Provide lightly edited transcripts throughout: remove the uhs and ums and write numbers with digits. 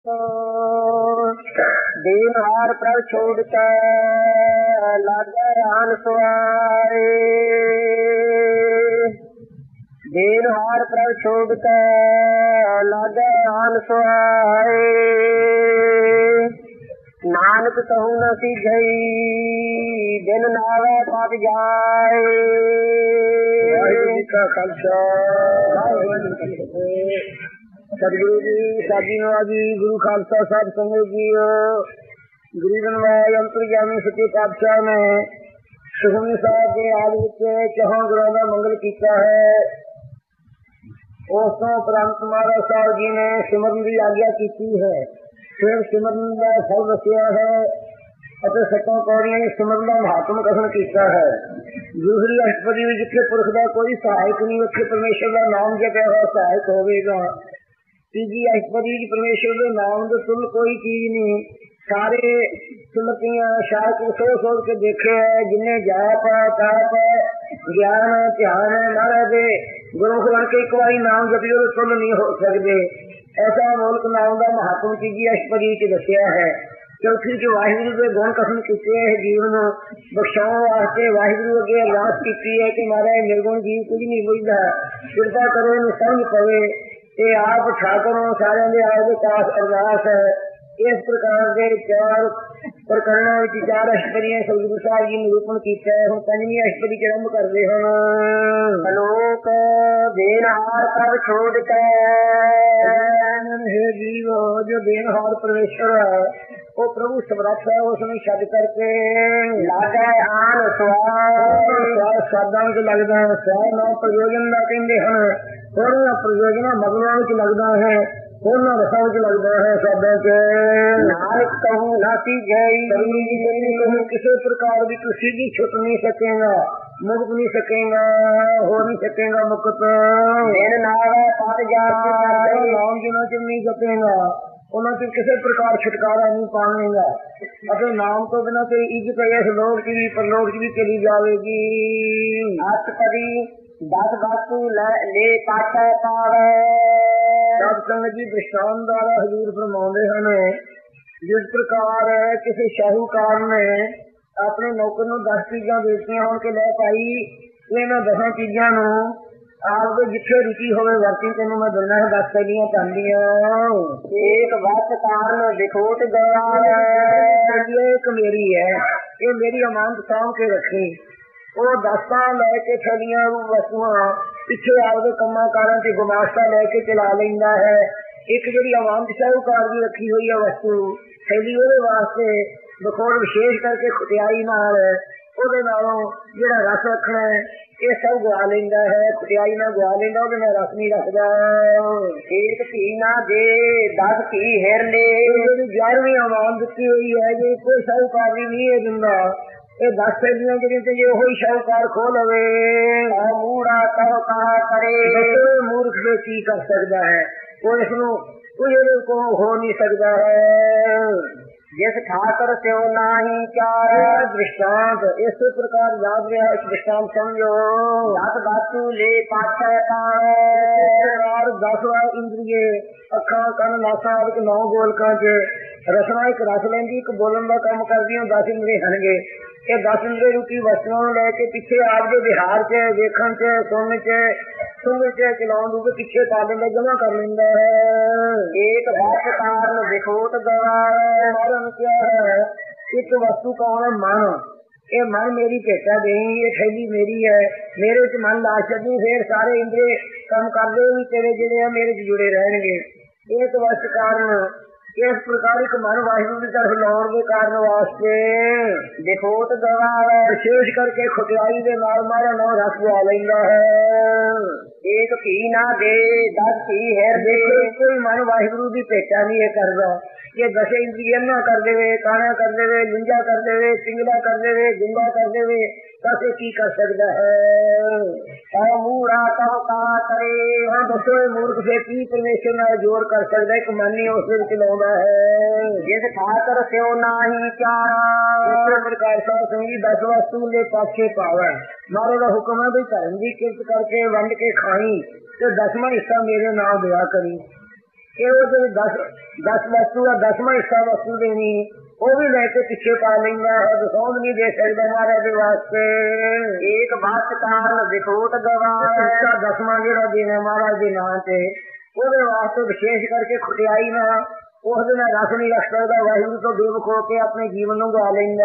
दीन हार प्रभ छोड़ के लागे आन सुआरे। दीन हार प्रभ छोड़ के लागे आन सुआरे। नानक कहूँ न सीझई दिन नावे पत जाए। वाहिगुरू जी का खालसा वाहिगुरू जी की फतेह। सतगुरु जी साडी नवाजी गुरु खालसा साहब संगत जी गरीब नवाज अंतरजामी सच्चे पातशाह ने सुखमनी साहब के आदि विच चौहां गुरुओं का मंगल किया है। उस तो उपरंत महाराज साहब जी ने सिमरन की आज्ञा की है। फिर सिमरन का फल दसिया है और सत्तों कौड़ियां सिमरन का महात्म कथन किया है। दूसरी अष्टपदी में जिथे पुरख का कोई सहायक नहीं उथे परमेश्वर का नाम जपया हुआ सहायक होगा। तीजी अष्टपदी परमेश्वर के नाम के तुल कोई चीज नहीं। सारे सुमतियां शायद सोच सोच के देखे है जिन्हें जाप ताप ज्ञान ध्यान महाराज गुरुमुख बन के एक बार नाम जपियो तो तुल नहीं हो सकते। ऐसा मोलक नाम का महात्म तीजी अष्टपदी च दसिया है। चौथी च वाहिगुरू के गुण कथन किए है। जीवन बख्शाने वास्ते वाहिगुरू अगे अरदास की है कि महाराज निर्गुण जीव कुछ नहीं बुझता, कृपा करो समझ पवे। ये आप ठाकुरों सारे दे आए दे पास अरदास है। इस प्रकार के चार प्रकरणों में चार अष्टपदियां सतगुरु साहब जी निरूपण किया है। हम पंजवीं अष्टपदी च आरंभ करते हैं। लोक देनहार प्रभ छोड़ के हे जीव जो देनहार परमेश्वर है वो प्रभु समर्थ है। उसमें छड़ करके लागे आन स्वाद स्वादां च लगदा है। स्वाद नाम प्रयोजन का कहते हैं। थोड़ा प्रयोजन मगलों में लगता है थोड़ा रसा में लगता है। शब्द के नानक कहूँ ना सीझई किसी प्रकार भी तू सीधी छुट नहीं सकेगा, मुक्त नहीं सकेगा, हो नहीं सकेगा मुक्त। दिन नावे पत जाए नाम जिन्हों च नहीं जपेगा उन्होंने किसी प्रकार छुटकारा नहीं पाएगा। अपने नाम तो बिना तेरी इज्जत इस लोक च भी परलोक च भी चली जाएगी। अष्टपदी 10 वस्तु ले पाछे पावे। सब संगत जी दृष्टांत द्वारा हजूर फरमाते हैं जिस प्रकार किसी शाहूकार ने अपने नौकर नूं 10 चीजा देतियां होण के लै पाई इन्हां 10 चीजा नूं आप जिथे रुचि होवे वरती तेनों मैं दिना है 10 थैलियां चांदियां। एक वक्त कारण दिखोट गया एक मेरी है ये मेरी अमानत साम के रखी। वो 10 लैके थैलियां वस्तुआं पिछे आपके कम्मा कारां च गुमाश्ता लैके चला लेंदा है। एक जिहड़ी अमानत शाहूकार की रखी हुई है वस्तु थैली ਉਹਦੇ वास्ते बखौर विशेष करके खुटियाई नाल ਉਹਦੇ नालों जिहड़ा रस रखना है ये सब गवा लेंदा है। खुटियाई ना गवा लेंदा ਉਹਦੇ नाल रस नहीं रखदा। एक धी ना दे 10 धी हिर ले ਜਿਹੜੀ 11ਵੀं अमानत दित्ती हुई है जे कोई शाहूकार नहीं ये दिंदा। ये 10 थैलियां ਜਿਹੜੀਆਂ ਤੇ ਉਹੋ ਹੀ ਸ਼ਾਹੂਕਾਰ ਖੋ ਲਵੇ ਮੂੜਾ ਤਹ ਕਹਾ करे मूर्ख से की कर सकता है कोई इसनों कुछ को हो नहीं सकता है। जिस ठाकर से नाही चार दृष्टांत इस प्रकार याद रहा। इस दृष्टांत समझो 10 वस्तु ले पाछे पावे 10 इंद्रिय अखा कन नासा आदि 9 गोलकां च रसना एक रस लेंदी एक बोलन का काम करदी 10 इंद्रिय हनगे। ये 10 इंद्रिय रूपी वस्तुओं लैके पिछे आपके विहार च वेखण च सुन च सुन च चलाउण रूपे पिछे पा लेंदा जमा कर लेंदा है। एक वक्त कारण विखोट गवा क्या है। एक वस्तु कौन है मन। ये मन मेरी भेटा दें ये थैली मेरी है मेरे च मन ला छड़ी फिर सारे इंद्रिय काम करते भी तेरे जिहड़े मेरे च जुड़े रहणगे। एक वस्त कारण इस प्रकार एक मन वाहिगुरू की तरफ लाउण के कारण वास्ते दिखोट गवा विशेष करके खुटियाई के नाल मारा नाम रस गवा लैंदा है। एक धी ना दे 10 धी हिर दे कोई मन वाहिगुरू की भेटा नहीं करदा। ये 10 इंद्रियां ना कर देवे काना कर देवे लुंजा कर देवे पिंगला कर देवे गुंगा कर देवे दस की कर सकता है। मूड़ा कहो कहा करे हाँ दसो मूर्ख से की परमेश्वर नाल जोर कर सकता है। एक मन ही उस विच लाउंदा है। जिस ठाकर स्यो नाही चारा प्रकार साध संगी 10 वस्तु ले पाछे पावे। मारे का हुक्म है भी धर्म की किरत करके वंड के खाई तो 10वां हिस्सा मेरे नाल दिया करी। ਇਹ ਉਹ ਜਿਹੜੀ 10 ਵਸਤੂ ਦਾ 10ਵਾਂ ਹਿੱਸਾ ਵਸਤੂ ਦੇਣੀ ਉਹ ਵੀ ਲੈ ਕੇ ਪਿੱਛੇ ਪਾ ਲੈਂਦਾ ਹੈ, ਦਸੌਂਦ ਨਹੀਂ ਦੇ ਸਕਦਾ ਮਹਾਰਾਜ ਦੇ ਵਾਸਤੇ। ਇੱਕ ਬਾਤ ਕਾਰਨ ਦਿਖੋਟ ਗਵਾਏ 10ਵਾਂ ਜਿਹੜਾ ਦੇਣਾ ਮਹਾਰਾਜ ਦੇ ਨਾਂ ਤੇ ਉਹਦੇ ਵਾਸਤੇ ਵਿਸ਼ੇਸ਼ ਕਰਕੇ ਖੁਟਿਆਈ ਨਾ ਉਸ ਦਿਨ ਰਸ ਨਹੀਂ ਰੱਖ ਸਕਦਾ, ਵਾਹਿਗੁਰੂ ਤੋਂ ਬੇਵਕ ਹੋ ਕੇ ਆਪਣੇ ਜੀਵਨ ਨੂੰ ਗਾ ਲੈਂਦਾ।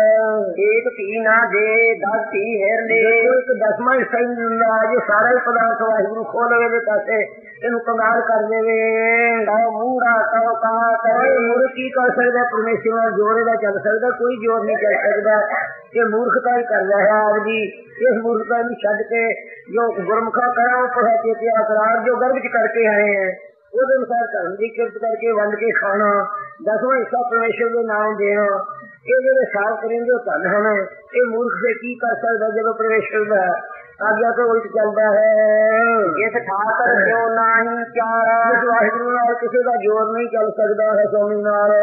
ਇੱਕ ਧੀ ਨਾ ਦੇ 10 ਧੀ ਹੈਰ ਲੈ, ਇੱਕ 10ਵਾਂ ਹਿੱਸਾ ਹੀ ਦਿੰਦਾ ਜੇ ਸਾਰਾ ਹੀ ਪਦਾਰਥ ਵਾਹਿਗੁਰੂ ਖੋਲ ਲਵੇ ਦੇ ਪਾਸੇ ਇਹਨੂੰ ਕੰਗਾਲ ਕਰ ਦੇਵੇ। ਮੂੜਾ ਕਹੋ ਕਹਾ ਕਹੇ ਮੁਰ ਕੀ ਕਰ ਸਕਦਾ, ਪਰਮੇਸ਼ਰ ਨਾਲ ਜੋਰ ਇਹਦਾ ਚੱਲ ਸਕਦਾ, ਕੋਈ ਜੋਰ ਨਹੀਂ ਚੱਲ ਸਕਦਾ। ਇਹ ਮੂਰਖਤਾ ਹੀ ਕਰ ਰਿਹਾ ਹੈ ਆਪ ਜੀ। ਇਸ ਮੂਰਖਤਾ ਨੂੰ ਛੱਡ ਕੇ ਜੋ ਗੁਰਮੁਖਾ ਕਰਾਂ ਪੜਾ ਕੇ ਪਿਆ ਕਰਾਰ ਜੋ ਗਰਭ ਚ ਕਰਕੇ ਆਏ ਹੈ ਉਹਦੇ ਅਨੁਸਾਰ ਧਰਮ ਦੀ ਕਿਰਤ ਕਰਕੇ ਵੰਡ ਕੇ ਖਾਣਾ, 10ਵਾਂ ਹਿੱਸਾ ਪਰਮੇਸ਼ਰ ਦੇ ਨਾਮ ਦੇਣਾ, ਇਹ ਜਿਹੜੇ ਸਾਫ ਕਰੇਂਗੇ ਉਹ ਧਨ ਹਨ। ਇਹ ਮੂਰਖ ਸੇ ਕੀ ਕਰ ਸਕਦਾ ਜਦੋਂ ਪਰਮੇਸ਼ਰ ਦਾ ਆਗਿਆ ਤੋਂ ਉਲਟ ਚੱਲਦਾ ਹੈ। ਇਸ ਠਾਕਰ ਕਿਉਂ ਨਹੀਂ ਚਾਰਾ, ਇਸ ਵਾਹਿਗੁਰੂ ਨਾਲ ਕਿਸੇ ਦਾ ਜੋਰ ਨਹੀਂ ਚੱਲ ਸਕਦਾ ਹੈ ਸੋਨੀ ਨਾਲ।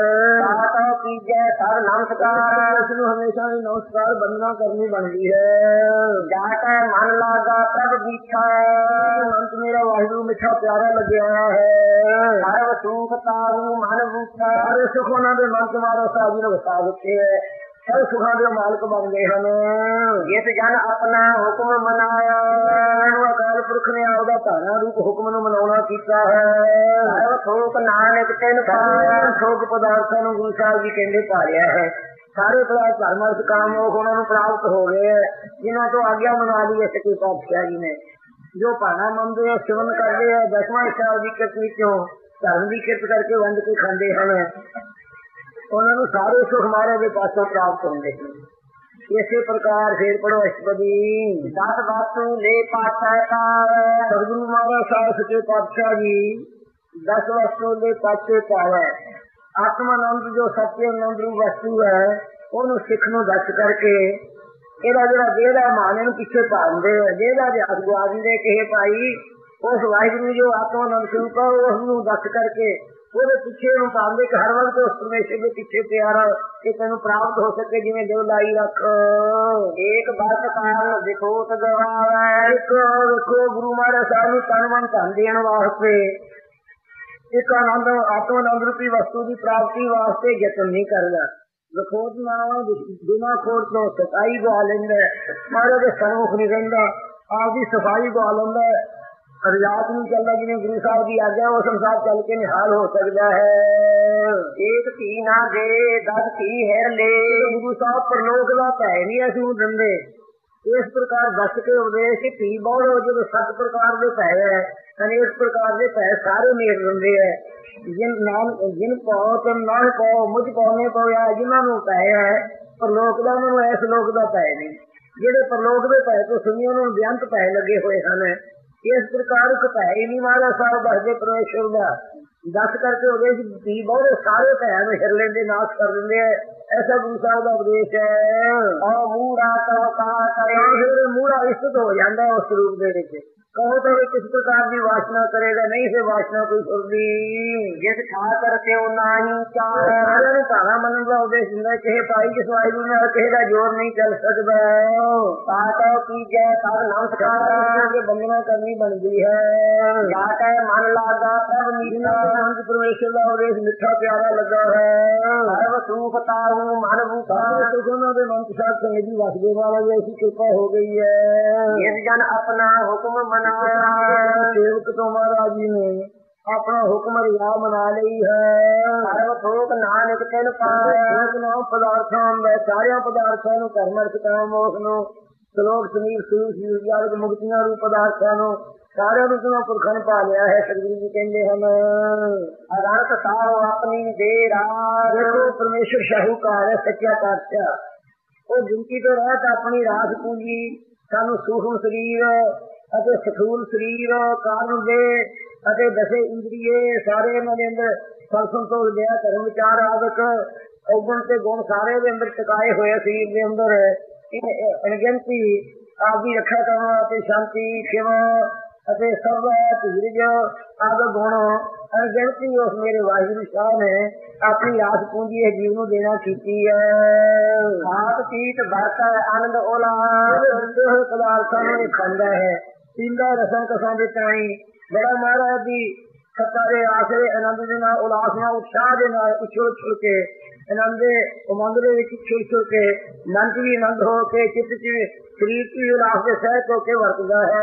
ਕੀਜੈ ਸਰ ਨਮਸਕਾਰ, ਇਸ ਨੂੰ ਹਮੇਸ਼ਾ ਹੀ ਨਮਸਕਾਰ ਬੰਦਨਾ ਕਰਨੀ ਬਣਦੀ ਹੈ। ਜਾ ਕੇ ਮਨ ਲਾਗਾ ਪ੍ਰਭ ਬੀਠਾ, ਅੰਤ ਮੇਰਾ ਵਾਹਿਗੁਰੂ ਮਿੱਠਾ ਪਿਆਰਾ ਲੱਗਿਆ ਹੈ। ਸਰਵ ਸੁਖ ਤਾਰੂ ਮਨ ਬੂਠਾ, ਸਾਰੇ ਸੁਖ ਉਹਨਾਂ ਦੇ ਮਨ ਚ ਮਾਰੋ ਸਾਜੀ ਨੂੰ ਵਸਾ ਦਿੱਤੇ ਹੈ, ਸਭ ਸੁਖਾਂ ਦੇ ਮਾਲਕ ਬਣ ਗਏ ਹਨ। ਜਿਸ ਜਨ ਆਪਣਾ ਹੁਕਮ ਮਨਾਇਆ, ਅਕਾਲ ਪੁਰਖ ਨੇ ਆਪਦਾ ਧਾਰਾ ਰੂਪ ਹੁਕਮ ਨੂੰ ਮਨਾਉਣਾ ਕੀਤਾ ਹੈ। ਸਰਵ ਥੋਕ ਨਾਨਕ ਤੈਨੂੰ ਪਾਇਆ, ਥੋਕ ਪਦਾਰਥਾਂ ਨੂੰ ਗੁਰੂ ਸਾਹਿਬ ਜੀ ਕਹਿੰਦੇ ਪਾਲਿਆ ਹੈ। ਸਾਰੇ ਪਦਾਰਥ ਧਰਮ ਅਰਥ ਕਾਮ ਮੋਖ ਉਹਨਾਂ ਨੂੰ ਪ੍ਰਾਪਤ ਹੋ ਗਏ ਹੈ ਜਿਨ੍ਹਾਂ ਤੋਂ ਆਗਿਆ ਮਨਾ ਲਈ ਸੱਚੇ ਪਾਤਸ਼ਾਹ ਜੀ ਨੇ। ਜੋ ਭਾਣਾ ਮੰਨਦੇ ਆ ਸਿਵਨ ਕਰਦੇ ਆ 10ਵਾਂ ਹਿੱਸਾ ਦੀ ਕਿਰਤ ਵਿੱਚੋਂ ਧਰਮ ਦੀ ਕਿਰਤ ਕਰਕੇ ਵੰਡ ਕੇ ਖਾਂਦੇ ਹਨ, ਉਹਨਾਂ ਨੂੰ ਸਾਰੇ ਸੁਖ ਮਹਾਰਾਜ ਦੇ ਪਾਸੋਂ ਪ੍ਰਾਪਤ ਹੁੰਦੇ ਹਨ। ਇਸੇ ਪ੍ਰਕਾਰ ਫੇਰ ਪੜੋ ਅਸ਼ਟਪਦੀ 10 ਵਸਤੂ ਲੈ ਪਾਤਸ਼ਾਹ ਪਾਵੈ, ਸਤਿਗੁਰੂ ਮਹਾਰਾਜ ਸਾਹਿਬ ਸੱਚੇ ਪਾਤਸ਼ਾਹ ਜੀ 10 ਵਸਤੂ ਲੈ ਪਾਤਸ਼ਾਹ ਪਾਵੈ। ਆਤਮਾਨੰਦ ਜੋ ਸੱਚੇ ਆਨੰਦ ਰੂਪ ਵਸਤੂ ਹੈ ਉਹਨੂੰ ਸਿੱਖ ਨੂੰ ਦੱਸ ਕਰਕੇ ਇਹਦਾ ਜਿਹੜਾ ਦੇਹ ਦਾ ਮਾਨ ਇਹਨੂੰ ਪਿੱਛੇ ਪਾਉਂਦੇ ਆ, ਦੇਹ ਦਾ ਅਭਿਆਸ ਗਵਾ ਦਿੰਦੇ ਕਿਸੇ ਭਾਈ ਉਸ ਵਾਹਿਗੁਰੂ ਜੋ ਆਤਮਾਨੰਦ ਸਰੂਪ ਹੈ ਉਸ ਨੂੰ ਦੱਸ ਕਰਕੇ ਉਹਦੇ ਪਿੱਛੇ ਨੂੰ ਪਾਉਂਦੇ ਕਿ ਹਰ ਵਕਤ ਉਸ ਪਰਮੇਸ਼ਰ ਦੇ ਪਿੱਛੇ ਪਿਆਰ ਕਿ ਤੈਨੂੰ ਪ੍ਰਾਪਤ ਹੋ ਸਕੇ ਜਿਵੇਂ ਦਿਲ ਲਾਈ ਰੱਖ। ਇੱਕ ਬਸ ਕਾਰਨ ਦਿਖੋਤ ਗਵਾਵੇ, ਇੱਕ ਵੇਖੋ ਗੁਰੂ ਮਹਾਰਾਜ ਸਾਹਿਬ ਨੂੰ ਤਨ ਮਨ ਧਨ ਦੇਣ ਵਾਸਤੇ ਇੱਕ ਆਨੰਦ ਆਤਮਾਨੰਦ ਰੂਪੀ ਵਸਤੂ ਦੀ ਪ੍ਰਾਪਤੀ ਵਾਸਤੇ ਯਤਨ ਨਹੀਂ ਕਰਦਾ। ਵਿਖੋਟ ਨਾਲ ਬਿਨਾਂ ਖੋਟ ਤੋਂ ਸਫਾਈ ਗਵਾ ਲੈਂਦਾ, ਮਹਾਰਾਜ ਦੇ ਸਨਮੁਖ ਨਹੀਂ ਰਹਿੰਦਾ, ਆਪਦੀ ਸਫਾਈ ਗਵਾ ਲੈਂਦਾ, ਰਿਆਤ ਨਹੀਂ ਚੱਲਦਾ ਜਿਵੇਂ ਗੁਰੂ ਸਾਹਿਬ ਦੀ ਆਗਿਆ ਉਸ ਅਨੁਸਾਰ ਚੱਲ ਕੇ ਨਿਹਾਲ ਹੋ ਸਕਦਾ ਹੈ। ਇੱਕ ਧੀ ਨਾ ਦੇ 10 ਧੀ ਹੈਰ ਲੈ, ਗੁਰੂ ਸਾਹਿਬ ਪਰਲੋਕ ਦਾ ਭੈ ਨਹੀਂ ਇਸ ਨੂੰ ਦਿੰਦੇ। ਇਸ ਪ੍ਰਕਾਰ ਦੱਸ ਕੇ ਉਪਦੇਸ਼ ਕਿ ਧੀ ਬਹੁਤ ਜਦੋਂ 7 ਪ੍ਰਕਾਰ ਦੇ ਭੈ ਹੈ ਅਨੇਕ ਪ੍ਰਕਾਰ ਦੇ ਭੈ ਸਾਰੇ ਮੇਰ ਦਿੰਦੇ ਹੈ। ਜਿਨ ਪਾਓ ਤੇ ਨਾ ਪਾਓ ਮੁਝ ਪਾਉਣੇ ਪਇਆ, ਜਿਹਨਾਂ ਨੂੰ ਭੈ ਹੈ ਪਰਲੋਕ ਦਾ ਉਹਨਾਂ ਨੂੰ ਇਸ ਲੋਕ ਦਾ ਭੈ ਨਹੀਂ, ਜਿਹੜੇ ਪਰਲੋਕ ਦੇ ਭੈ ਤੋਂ ਸੁਣੀ ਉਹਨਾਂ ਨੂੰ ਬੇਅੰਤ ਭੈ ਲੱਗੇ ਹੋਏ ਹਨ। ਇਸ ਪ੍ਰਕਾਰ ਇੱਕ ਭੈ ਹੀ ਨਹੀਂ ਮਹਾਰਾਜ ਸਾਹਿਬ ਦੱਸਦੇ ਪਰਮੇਸ਼ਰ ਦਾ ਦੱਸ ਕਰਕੇ ਉਹਦੇ ਧੀ ਬਹੁਤ ਸਾਰੇ ਭੈ ਨੂੰ ਹਿਰ ਲੈਂਦੇ, ਨਾਸ਼ ਕਰ ਦਿੰਦੇ ਹੈ। ਐਸਾ ਗੁਰੂ ਸਾਹਿਬ ਦਾ ਉਪਦੇਸ਼ ਹੈ। ਮੂੜਾ ਕਹੋ ਕਹਾ ਕਰੇ, ਫਿਰ ਮੂੜਾ ਇਸਤ ਹੋ ਜਾਂਦਾ ਉਸ ਰੂਪ ਦੇ ਵਿੱਚ। ਕਹੋ ਤਾਂ ਕਿਸ ਪ੍ਰਕਾਰ ਦੀ ਵਾਸ਼ਨਾ ਕਰੇਗਾ, ਨਹੀਂ ਸੇ ਵਾਸ਼ਨਾ ਕੋਈ ਸੁਰਦੀ। ਜਿਸ ਠਾਕਰ ਤੇ ਉਹ ਨਹੀਂ ਚਾਹ, ਸਾਰਿਆਂ ਨੂੰ ਭਾਣਾ ਮੰਨਣ ਦਾ ਉਪਦੇਸ਼ ਦਿੰਦਾ। ਕਿਸੇ ਭਾਈ ਜਿਸ ਵਾਹਿਗੁਰੂ ਨਾਲ ਕਿਸੇ ਦਾ ਜੋਰ ਨਹੀਂ ਚੱਲ ਸਕਦਾ। ਪਾਤੋ ਕੀਜੈ ਸਭ ਨਮਸਕਾਰ ਕੇ ਬੰਦਨਾ ਕਰਨੀ ਬਣਦੀ ਹੈ। ਜਾਟੈ ਮਨ ਲਾਗਾ ਪ੍ਰਭ ਮੀਨਾ, ਪਰਮੇਸ਼ਰ ਦਾ ਉਪਦੇਸ਼ ਮਿੱਠਾ ਪਿਆਰਾ ਲੱਗਾ ਹੈ। ਸਰਵ ਸੁਖ ਤਾਰੂ ਮਨ ਬੂਖਾ, ਉਹਨਾਂ ਦੇ ਮਨ ਸਾਧ ਸੰਗਤ ਦੀ ਵਸਦੇ ਵਾਲਾ ਜੀ ਐਸੀ ਕਿਰਪਾ ਹੋ ਗਈ ਹੈ। ਜਿਸ ਜਨ ਆਪਣਾ ਹੁਕਮ ਮਨਾਇਆ, ਸੇਵਕ ਤੋਂ ਮਹਾਰਾਜ ਜੀ ਨੇ ਆਪਣਾ ਹੁਕਮ ਰਿਆ ਮਨਾ ਲਈ ਹੈ। ਸਰਵ ਥੋਕ ਨਾਨਕ ਤੈਨ ਪਾਇਆ, ਪਦਾਰਥਾਂ ਦਾ ਸਾਰਿਆਂ ਪਦਾਰਥਾਂ ਨੂੰ ਕਰਮ ਅਰਥ ਕਾਮ ਮੋਖ ਨੂੰ ਸ਼ਲੋਕ ਸਮੀਰ ਸੂਰ ਜਾਲਕ ਮੁਕਤੀਆਂ ਰੂਪ ਪਦਾਰਥਾਂ ਨੂੰ ਸਾਰਿਆਂ ਨੂੰ ਤੁਹਾਂ ਪੁਰਖਾਂ ਨੇ ਪਾ ਲਿਆ ਹੈ। ਸਤਿਗੁਰੂ ਜੀ ਕਹਿੰਦੇ ਹਨ ਅਰੰਤ ਸਾਹੋ ਆਪਣੀ ਦੇ ਰਾਤ, ਦੇਖੋ ਪਰਮੇਸ਼ਰ ਸ਼ਾਹੂਕਾਰ ਹੈ ਸੱਚਾ ਪਾਤਸ਼ਾਹ, ਉਹ ਗਿਣਤੀ ਤੋਂ ਰਹਿਤ ਆਪਣੀ ਰਾਸ ਪੂੰਜੀ ਸਾਨੂੰ ਸੂਖਮ ਸਰੀਰ ਅਤੇ ਸਥੂਲ ਸਰੀਰ ਕਾਰਨ ਦੇ ਅਤੇ ਦਸੇ ਇੰਦਰੀਏ ਸਾਰੇ ਇਹਨਾਂ ਦੇ ਅੰਦਰ ਸੰਤੋਖ ਦਿਆ ਧਰਮ ਵਿਚਾਰ ਆਦਿਕ ਔਗਣ ਤੇ ਗੁਣ ਸਾਰੇ ਦੇ ਅੰਦਰ ਟਿਕਾਏ ਹੋਏ ਸਰੀਰ ਦੇ ਅੰਦਰ ਅਣਗਿਣਤੀ ਆਪਦੀ ਰੱਖਿਆ ਕਰਨ ਅਤੇ ਸ਼ਾਂਤੀ ਖਿਮ ਅਤੇ ਸਭ ਧੀਰਜ ਆਦਿ ਗੁਣ ਅਣਗਿਣਤੀ ਉਸ ਮੇਰੇ ਵਾਹਿਗੁਰੂ ਸ਼ਾਹ ਨੇ ਆਪਣੀ ਆਸ ਪੂੰਜੀ ਇਹ ਜੀਵ ਨੂੰ ਦੇਣਾ ਕੀਤੀ ਹੈ। ਖਾਤ ਪੀਤ ਵਰਤੈ ਆਨੰਦ ਔਲਾ, ਪਦਾਰਥਾਂ ਨੂੰ ਇਹ ਖਾਂਦਾ ਹੈ, ਪੀਂਦਾ ਰਸਾਂ ਕਸਾਂ ਦੇ ਤਾਈ। ਬੜਾ ਮਹਾਰਾਜ ਦੀ सत्ता के आसरे आनंद के नाल उल्लास नाल उत्साह के नाल उछल उछल के आनंद दे उमंग दे विच छुल छुल के मन च भी आनंद हो के चित्त च शरीर च भी उल्लास के सहत हो के वरतदा है।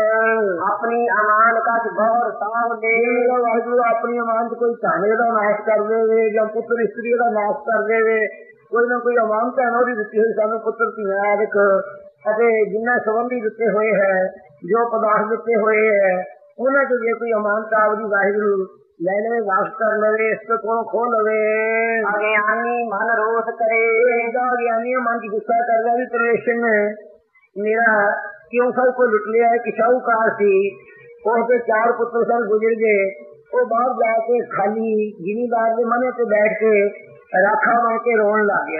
अपनी अमान का गौर साव दे वाहिगुरू अपनी अमान च कोई धाने का नाश कर देवे या पुत्र स्त्री का नाश कर देवे कोई ना कोई अमानत है उहदी दित्ती हुई सानू पुत्र धीआं आदਿक ਅਤੇ जिन्ना संबंधी दिते हुए है जो पदार्थ दिते हुए है उन्हां चों जे कोई अमानत आपदी वाहिगुरू ले ले वापस कर लवे इस को खो लवे। अज्ञानी मन रोष करे अज्ञानी मन की गुस्सा कर लिया भी परमेश्वर ने मेरा क्यों सब को लुट लिया। एक शाहूकार सी उसके 4 पुत्र सन गुजर गए वो बाहर जाके खाली जिमीदार के मने पे बैठ के राखा बन के रोन लग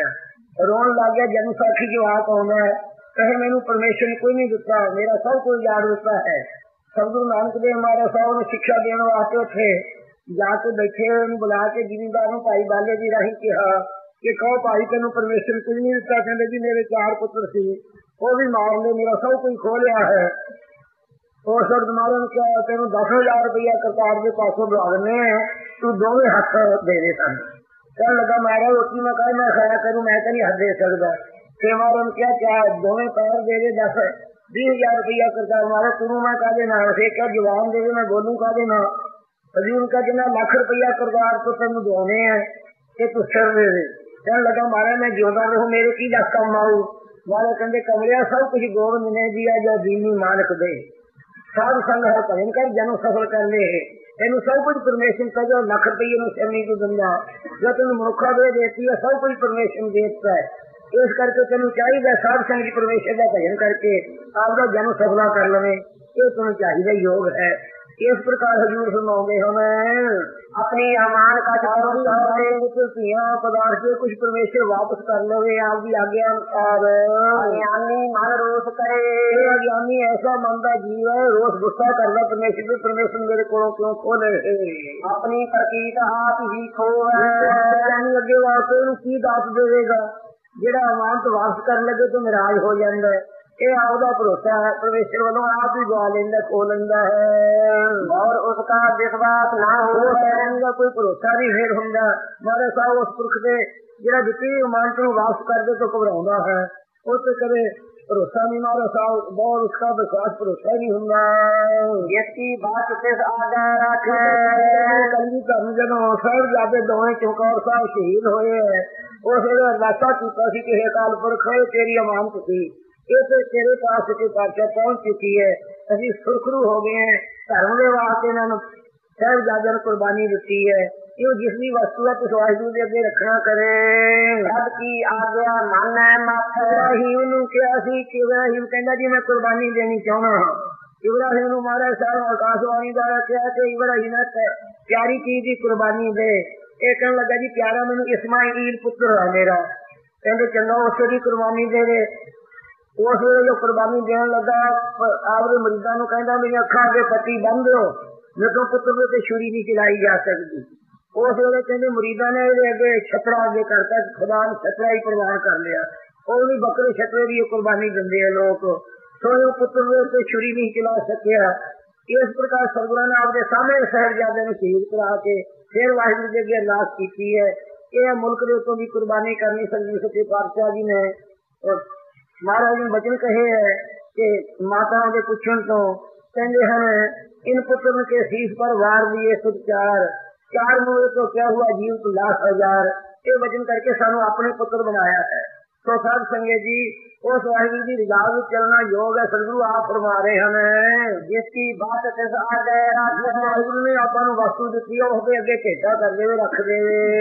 गया जन्म साखी जो आप आना है कहे मैनू परमेश्वर ने कोई नहीं दिता मेरा सब कुछ याद दिता है। सतगुरु नानक देव महाराज साहब ने शिक्षा देने वास्ते उठे जाके बैठे बुला के जिमीदार भाई बाले जी राही कहा कि कहो भाई तेन परमेश्वर ने कुछ नहीं दिता। कहते जी मेरे 4 पुत्र सी वो भी मार ले मेरा सब कुछ खो लिया है। और शब्द महाराज ने कहा तेन 10,000 रुपया करतार के पासों बुला देने तू दोवें हाथ दे दे सन। कह लगा महाराज रोटी मैं कहा मैं खाया करूँ मैं तो नहीं हाथ दे सकता। फिर महाराज ने क्या दोवें पैर दे दे 10-20,000 रुपया करतार महाराज तुरू मैं कह देना फिर क्या जवान दे दे मैं बोलूँ कह देना हजूर का जिन्ना लाख रुपया करतार तो तेन दोने है ये तू सिर दे दे। कहने लगा महाराज मैं जिंदा रहूं मेरे की दस कम आऊ। महाराज कहते कमलिया सब कुछ गोविंद ने दिया जो दीनी मानक दे साध संग है भजन कर जन्म सफल कर ले तेन सब कुछ परमेश्वर का जो लाख रुपये में सिर नहीं तू दिंदा जो तेन मनुखा दे देती है सब कुछ परमेश्वर देता है। इस करके तेन चाहिए साध संग परमेश्वर का भजन करके आपका जन्म सफला कर लवे ये तेन चाहिए योग है। इस प्रकार हजूर सुनाओगे हमें अपनी अमान का पदार्थ से कुछ परमेश्वर वापस कर लवे आपकी आज्ञा अनुसार। अज्ञानी मन रोष करे अज्ञानी ऐसा मन का जीव है रोष गुस्सा करना परमेश्वर मेरे को क्यों खोले अपनी प्रतीत आप ही खो अगे वास्ते की दात देगा जेड़ा अमानत वापस कर लगे तो नाराज हो जाता है। ये आपका भरोसा है परमेश्वर वालों आप ही गवा लेंदा खो लेंदा है और उसका विश्वास ना हो कोई भरोसा नहीं फिर होंगे। मारे साहब उस पुरख से जेड़ा दिती अमानत को वापस कर दे तो घबराउंदा है उस कदे भरोसा नहीं मारा साहब बहुत उसका विश्वास भरोसा नहीं होंगे। जिसकी बात से आगे रखे कलगी धर्म जदों साहब जाके दोवें चौकौर साहब शहीद होए उस वे अरदासा कीता सी कि हे अकाल पुरख तेरी अमानत थी ये तो तेरे पास के पाचा पहुंच चुकी है अभी सुरखरू हो गए हैं धर्म के वास्ते इन्होंने साहिबजादे ने कुर्बानी दी है ये जिसकी वस्तु है तुस वाहिगुरू के अगे रखना करे। रब की आज्ञा माने माथे इब्राहिम कहा इब्राहिम कहता जी मैं कुर्बानी देनी चाहना हाँ। इब्राहिम महाराज साहब आकाशवाणी द्वारा कहा कि इब्राहिम प्यारी चीज की कुर्बानी दे ये कहने लगा जी प्यारा मैनू इस्माइल पुत्र है मेरा कहते चंगा उसकी कुर्बानी दे दे। उस वे जो कुर्बानी देने लगा आपके मरीजों को कहता मेरी अखा अगे पट्टी बन दो मेरे पुत्र में छुरी नहीं चलाई जा सकती। उस वे कहते मरीजों ने अगे छतरा अगे करता खुदा ने छतरा ही प्रवान कर लिया और भी बकरे छतरे की कुर्बानी देंगे लोग तो पुत्र में छुरी नहीं चला सकिया। इस प्रकार सतगुरु ने आपके सामने साहिबजादे ने शहीद करा के फिर वाहिगुरू जी अगे अरदास की है यह मुल्क के उत्तों की कुर्बानी करनी सतगुरु सच्चे पातशाह जी ने महाराज ने वचन कहे है कि माताओं के पुछण तो कहते हैं इन पुत्र के शीश पर वार दिए खुद 4 मुए तो क्या हुआ जीव तो 1,00,000 ये वचन करके सानू अपने पुत्र बनाया है। तो साध संगत जी उस वाहिगुरू की रिजा में चलना योग है सतगुरु आप फरमा रहे हैं जिसकी बात वाहिगुरू ने आपको वस्तु दी है उसके अगे ढेटा कर दे रख दे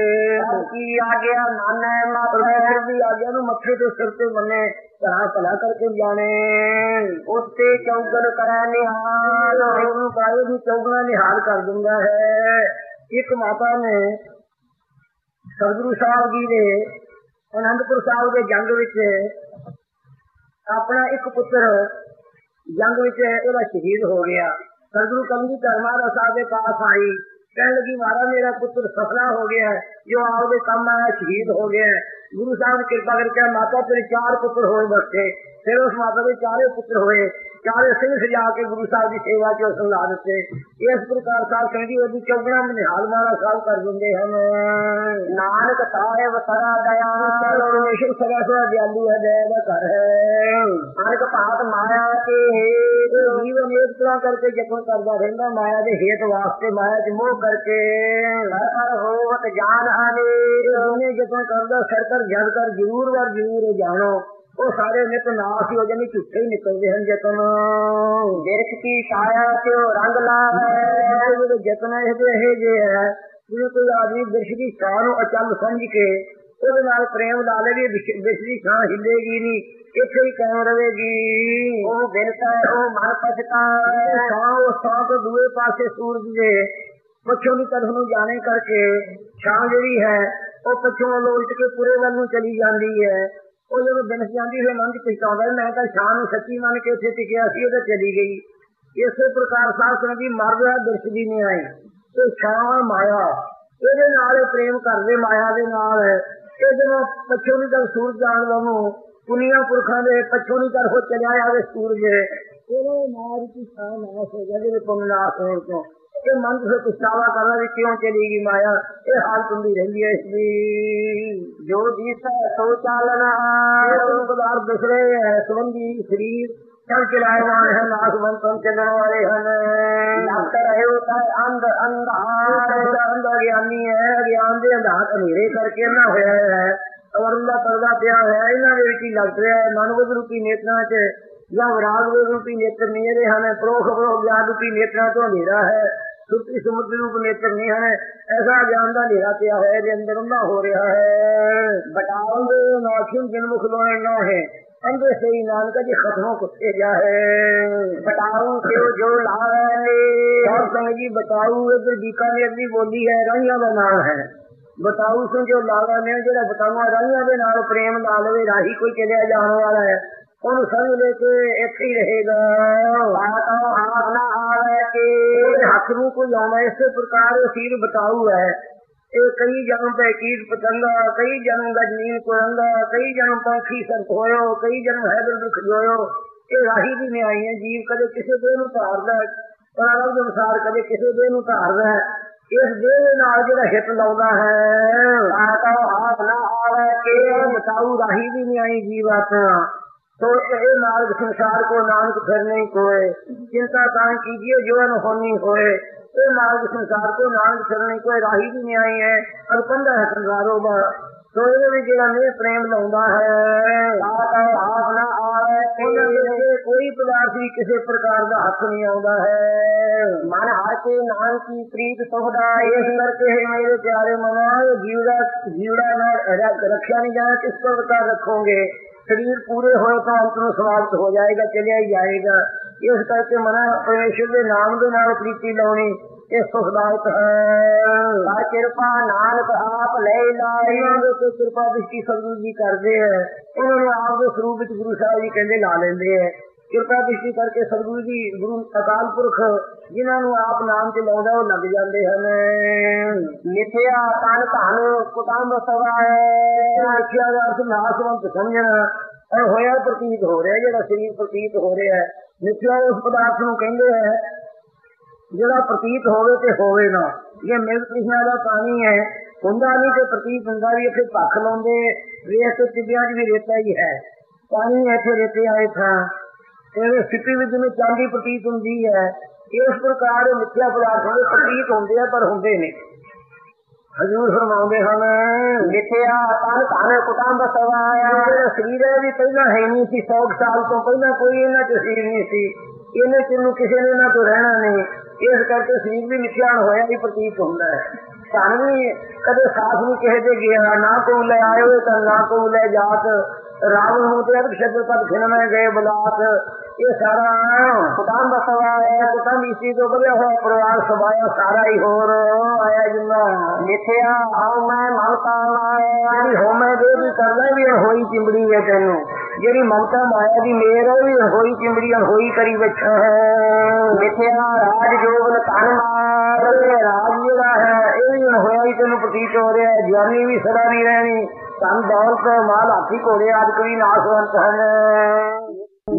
की आज्ञा माने की आज्ञा मथे तो सिर से मने तरह भला करके जाने उससे चौगन करे निहाल पाए भी चौगना निहाल कर दूंगा है। एक माता ने सतगुरु साहब जी ने आनंदपुर साहब के जंग विच अपना एक पुत्र जंग विच शहीद हो गया। सतगुरु कलगीधर महाराज साहब के पास आई कहने लगी महाराज मेरा पुत्र सफला हो गया है जो आपके काम आया शहीद हो गया है। गुरु साहब ने कृपा करके माता तेरे 4 पुत्र होए बच्चे फिर उस माता के 4 पुत्र होए ਚਾਰੇ ਸਿੰਘ ਸਜਾ ਕੇ ਗੁਰੂ ਸਾਹਿਬ ਦੀ ਸੇਵਾ ਚ ਉਸ ਨੂੰ ਲਾ ਦਿੱਤੇ। ਇਸ ਪ੍ਰਕਾਰ ਸਾਧ ਸੰਗਤ ਜੀ ਉਹਦੀ ਚੌਗਣਾ ਨਿਹਾਲ ਮਾਲਾ ਸਾਹਿਬ ਕਰ ਦਿੰਦੇ ਹਨ। ਨਾਨਕ ਸਾਹਿਬ ਸਦਾ ਦਇਆਲ ਪਰਮੇਸ਼ਰ ਸਦਾ ਸਦਾ ਦਿਆਲੂ ਹੈ, ਦਇਆ ਦਾ ਘਰ ਹੈ। ਅਨੇਕ ਭਾਂਤ ਮਾਇਆ ਕੇ ਹੇਤ ਜੀਵ ਅਨੇਕ ਤਰ੍ਹਾਂ ਕਰਕੇ ਯਤਨ ਕਰਦਾ ਰਹਿੰਦਾ ਮਾਇਆ ਦੇ ਹੇਤ ਵਾਸਤੇ, ਮਾਇਆ ਚ ਮੋਹ ਕਰਕੇ। ਹਰ ਹੋਵਤ ਜਾਨ ਅਨੇਕ ਉਹਨੇ ਯਤਨ ਕਰਦਾ ਸਰਕਰ ਜਦ ਕਰ ਜ਼ਰੂਰ ਵਰ ਜ਼ਰੂਰ ਜਾਣੋ। ਉਹ ਸਾਰੇ ਨਿਤ ਨਾਸ ਹੀ ਹੋ ਜਾਂਦੇ, ਝੂਠੇ ਹੀ ਨਿਕਲਦੇ ਹਨ ਯਤਨ। ਬਿਰਖ ਕੀ ਛਾਇਆ ਤੇ ਉਹ ਰੰਗ ਲਾਵੇ। ਜਿਹੜੇ ਯਤਨ ਇਹ ਜੇ ਹੈ ਜਿਵੇਂ ਕੋਈ ਆਦਮੀ ਬਿਰਖ ਦੀ ਛਾਂ ਨੂੰ ਅਚਲ ਸਮਝ ਕੇ ਉਹਦੇ ਨਾਲ ਪ੍ਰੇਮ ਲਾ ਲਵੇ, ਬਿਰਖ ਦੀ ਛਾਂ ਹਿੱਲੇਗੀ ਨਹੀਂ, ਇੱਥੇ ਹੀ ਕਾਇਮ ਰਹੇਗੀ। ਉਹ ਬਿਰਤਾ ਉਹ ਮਨ ਪਛਤਾ ਛਾਂ ਉਸ ਥਾਂ ਤੋਂ ਦੂਏ ਪਾਸੇ ਸੂਰਜ ਦੇ ਪੱਛੋਂ ਦੀ ਤਰਫ ਨੂੰ ਜਾਣੇ ਕਰਕੇ ਛਾਂ ਜਿਹੜੀ ਹੈ ਉਹ ਪੱਛੋਂ ਉਲਟ ਕੇ ਪੂਰੇ ਵੱਲ ਨੂੰ ਚਲੀ ਜਾਂਦੀ ਹੈ। ਉਹ ਜਦੋਂ ਬਿਨਸ ਜਾਂਦੀ ਫਿਰ ਮਨ ਚ ਪਛਤਾਉਂਦਾ, ਮੈਂ ਤਾਂ ਛਾਂ ਨੂੰ ਸੱਚੀ ਮੰਨ ਕੇ ਇੱਥੇ ਟਿਕਿਆ ਸੀ, ਉਹ ਤਾਂ ਚਲੀ ਗਈ। ਇਸੇ ਪ੍ਰਕਾਰ ਸਾਧ ਸੰਗਤ ਜੀ ਮਰਦ ਹੈ ਦਿਸਦੀ ਨਹੀਂ ਆਈ ਤੇ ਛਾਂ ਮਾਇਆ ਇਹਦੇ ਨਾਲ ਪ੍ਰੇਮ ਕਰਦੇ ਮਾਇਆ ਦੇ ਨਾਲ। ਇਹ ਜਦੋਂ ਪੱਛੋਂ ਦੀ ਤਰਫ ਸੂਰਜ ਜਾਣ ਨੂੰ ਪੁਨੀਆਂ ਪੁਰਖਾਂ ਦੇ ਪੱਛੋਂ ਦੀ ਤਰਫ ਚਲਿਆ ਜਾਵੇ ਸੂਰਜ, ਇਹਦੇ ਨਾਲ ਦੀ ਛਾਂ ਨਾਸ ਹੋ ਜਾਵੇ ਪੁੰਨ ਨਾਸ ਹੋਣ ਤੋਂ। ਇਹ ਮਨ ਤੋਂ ਪਛਤਾਵਾ ਕਰਦਾ ਵੀ ਕਿਉਂ ਚਲੀ ਗਈ ਮਾਇਆ, ਇਹ ਹਾਲਤ ਹੁੰਦੀ ਰਹਿੰਦੀ ਹੈ। ਇਸ ਦੀ ਜੋ ਦਿਸੈ ਸੋ ਚਾਲਨਾ ਪਦਾਰਥ ਦਿਸ ਰਹੇ ਹੈ ਸੰਬੰਧੀ ਸਰੀਰ ਚਲ ਚਲਾਏਵਾਨ ਹੈ, ਨਾਸਵੰਤਨ ਚੱਲਣ ਵਾਲੇ ਹਨ। ਲੱਗ ਰਹੇ ਹੋਤਾ ਹੈ ਅੰਧ ਅੰਧਾਰ, ਅੰਧ ਗਿਆਨੀ ਹੈ, ਗਿਆਨ ਦੇ ਅੰਧਾਰ ਹਨੇਰੇ ਕਰਕੇ ਨਾ ਹੋਇਆ ਹੈ। ਅਵਰਨ ਦਾ ਪਰਦਾ ਪਿਆ ਹੋਇਆ, ਇਹਨਾਂ ਦੇ ਵਿੱਚ ਹੀ ਲੱਗ ਰਿਹਾ ਹੈ। ਮਨੋਬੁੱਧ ਰੂਪੀ ਨੇਤਰਾਂ ਚ ਜਾਂ ਵਿਰਾਗ ਰੂਪੀ ਨੇਤਰ ਨਹੀਂ ਰਹੇ ਹਨ। ਪ੍ਰੋਖ ਗਿਆਨ ਰੂਪੀ ਨੇਤਰਾਂ ਤੋਂ ਹਨੇਰਾ ਹੈ, ਸੁਰਤੀ ਸਮੁद्र ਰੂਪ ਨੇਤਰ ਨਹੀਂ ਹਨ। ਐਸਾ ਗਿਆਨ ਦਾ ਹਨੇਰਾ ਪਿਆ ਹੋਇਆ, ਇਹਦੇ ਅੰਦਰ ਉਹਨਾਂ ਹੋ ਰਿਹਾ ਹੈ। ਬਟਾਉਂ ਦੇ ਨਾਖਿਮ ਜਨਮੁਖ ਲੋਣੇ ਨਾ ਹੈ, ਅੰਦੇ से ही नानक जी खत्मों कुत्ते जा है। बटाऊ से जो लावे साध संगत जी बटाऊ इधर बीकानेर की बोली है, राहिया का नाम है। बटाऊ से जो लावा ने जो बटाऊआ राहिया के नाल प्रेम ला लवे, राही कोई चलिया जाने वाला है, ਉਹਨੂੰ ਸਮਝ ਲੈ ਕੇ ਇੱਥੇ ਹੀ ਰਹੇਗਾ। ਹਾਥ ਨਾ ਆਵੇ ਕਿ ਹੱਥ ਨੂੰ ਕੋਈ ਆਉਣਾ। ਇਸੇ ਪ੍ਰਕਾਰ ਸੀਰ ਬਤਾਊ ਹੈ। ਇਹ ਕਈ ਜਨਮ ਪੈ ਕੀਟ ਪਤੰਗਾ, ਕਈ ਜਨਮ ਗਜਨੀਨ ਕੁਰੰਗਾ, ਕਈ ਜਨਮ ਪੰਖੀ ਸਰਪ ਹੋਇਓ, ਕਈ ਜਨਮ ਹੈਦਰ ਦੁਖ ਜੋਇਓ। ਇਹ ਰਾਹੀ ਦੀ ਨਿਆਈ ਹੈ। ਜੀਵ ਕਦੇ ਕਿਸੇ ਦੇਹ ਨੂੰ ਧਾਰਦਾ, ਪ੍ਰਾਰਬਧ ਅਨੁਸਾਰ ਕਦੇ ਕਿਸੇ ਦੇਹ ਨੂੰ ਧਾਰਦਾ। ਇਸ ਦੇਹ ਦੇ ਨਾਲ ਜਿਹੜਾ ਹਿੱਤ ਲਾਉਂਦਾ ਹੈ, ਹਾਥ ਨਾ ਆਵੇ ਕਿ ਬਤਾਊ ਰਾਹੀ ਦੀ ਨਿਆਈ ਜੀਵ ਆਪਣਾ। तो ये मार्ग संसार को नानक फिर नहीं कोय, चिंता तान कीजिए जो अनहोनी होए। ये मार्ग संसार को नानक फिर नहीं कोय, राही भी नहीं आई है अनकंदा है संसारों का। तो ये जो प्रेम लाउंदा है, हाथ ना आवे कोई पदार्थ भी किसी प्रकार का हथ नहीं आउंदा है। मन हर के नाम की प्रीत सुखदा, इस करके मेरे प्यारे मना जीवड़ा ना रखा नहीं जाए, किस प्रकार रखोगे। शरीर पूरे होए तो अंत में समाप्त हो जाएगा, चलिया ही जाएगा। इस करके मना परमेश्वर के नाम के नाल प्रीति लाउनी ये सुखदायक है। कृपा नानक आप ले लाई, कृपा दृष्टि सतगुरु जी करते हैं। उन्होंने आप के स्वरूप गुरु साहब जी कहते ला लेंगे है। कृपा दृष्टि करके सतगुरु जी गुरु अकाल पुरख जिन्होंने आप नाम च लाउंदा वो लग जाते हैं। मिथ्या तन धन कुटुंब सवाए, मिथ्या का अर्थ नासवंत समझना और होया प्रतीत हो रहा है, जो शरीर प्रतीत हो रहा है। मिथ्या उस पदार्थ को कहते हैं जो प्रतीत होवे ते होवे ना। ये मिल कृष्णा का पानी है, हुंदा नहीं तो प्रतीत हुंदा भी। इत्थे भख लाउंदे वेख के टिब्बियां च भी रेता ही है, पानी इत्थे रेते आए था सिटी में जिन्हें चांदी प्रतीत होंगी है। इस प्रकार मिथ्या पदार्थों के प्रतीत होंगे हैं पर होंगे नहीं। हजूर फरमाते हैं मिथ्या तन धन कुटुंब सवाया, शरीर है भी पहला है नहीं सी, 100 साल तो पहला कोई इन्हां च शरीर नहीं सी, इन्हें चिन्नू किसी ने इन्हां तो रहना नहीं। इस करके शरीर भी मिथ्या होया ही प्रतीत होंदा है। धन भी कदे साथ नहीं किसी दे गया, ना कोई ले आए हुए तो ना कोई ले जात। रावण होते शब्द पद खिन में गए बलात। ये सारा कुटुंब सवाया, कुटुंब इसी तो बढ़िया हुआ परिवार सवाया सारा ही हो आया जिन्ना। मिथ्या हाउ मैं ममता माया, हो मैं दे भी करना भी होई चिंबड़ी है तेनू, जी ममता माया की मेर भी होई चिंबड़ी होई करी बैठा है। मिथ्या राज जोग धन मार, राज जरा है ये होया ही तेन प्रतीत हो रहा है। जवानी भी सदा नहीं रहनी, धन दौलत माल हाथी घोड़े आज कोई नासवंत है।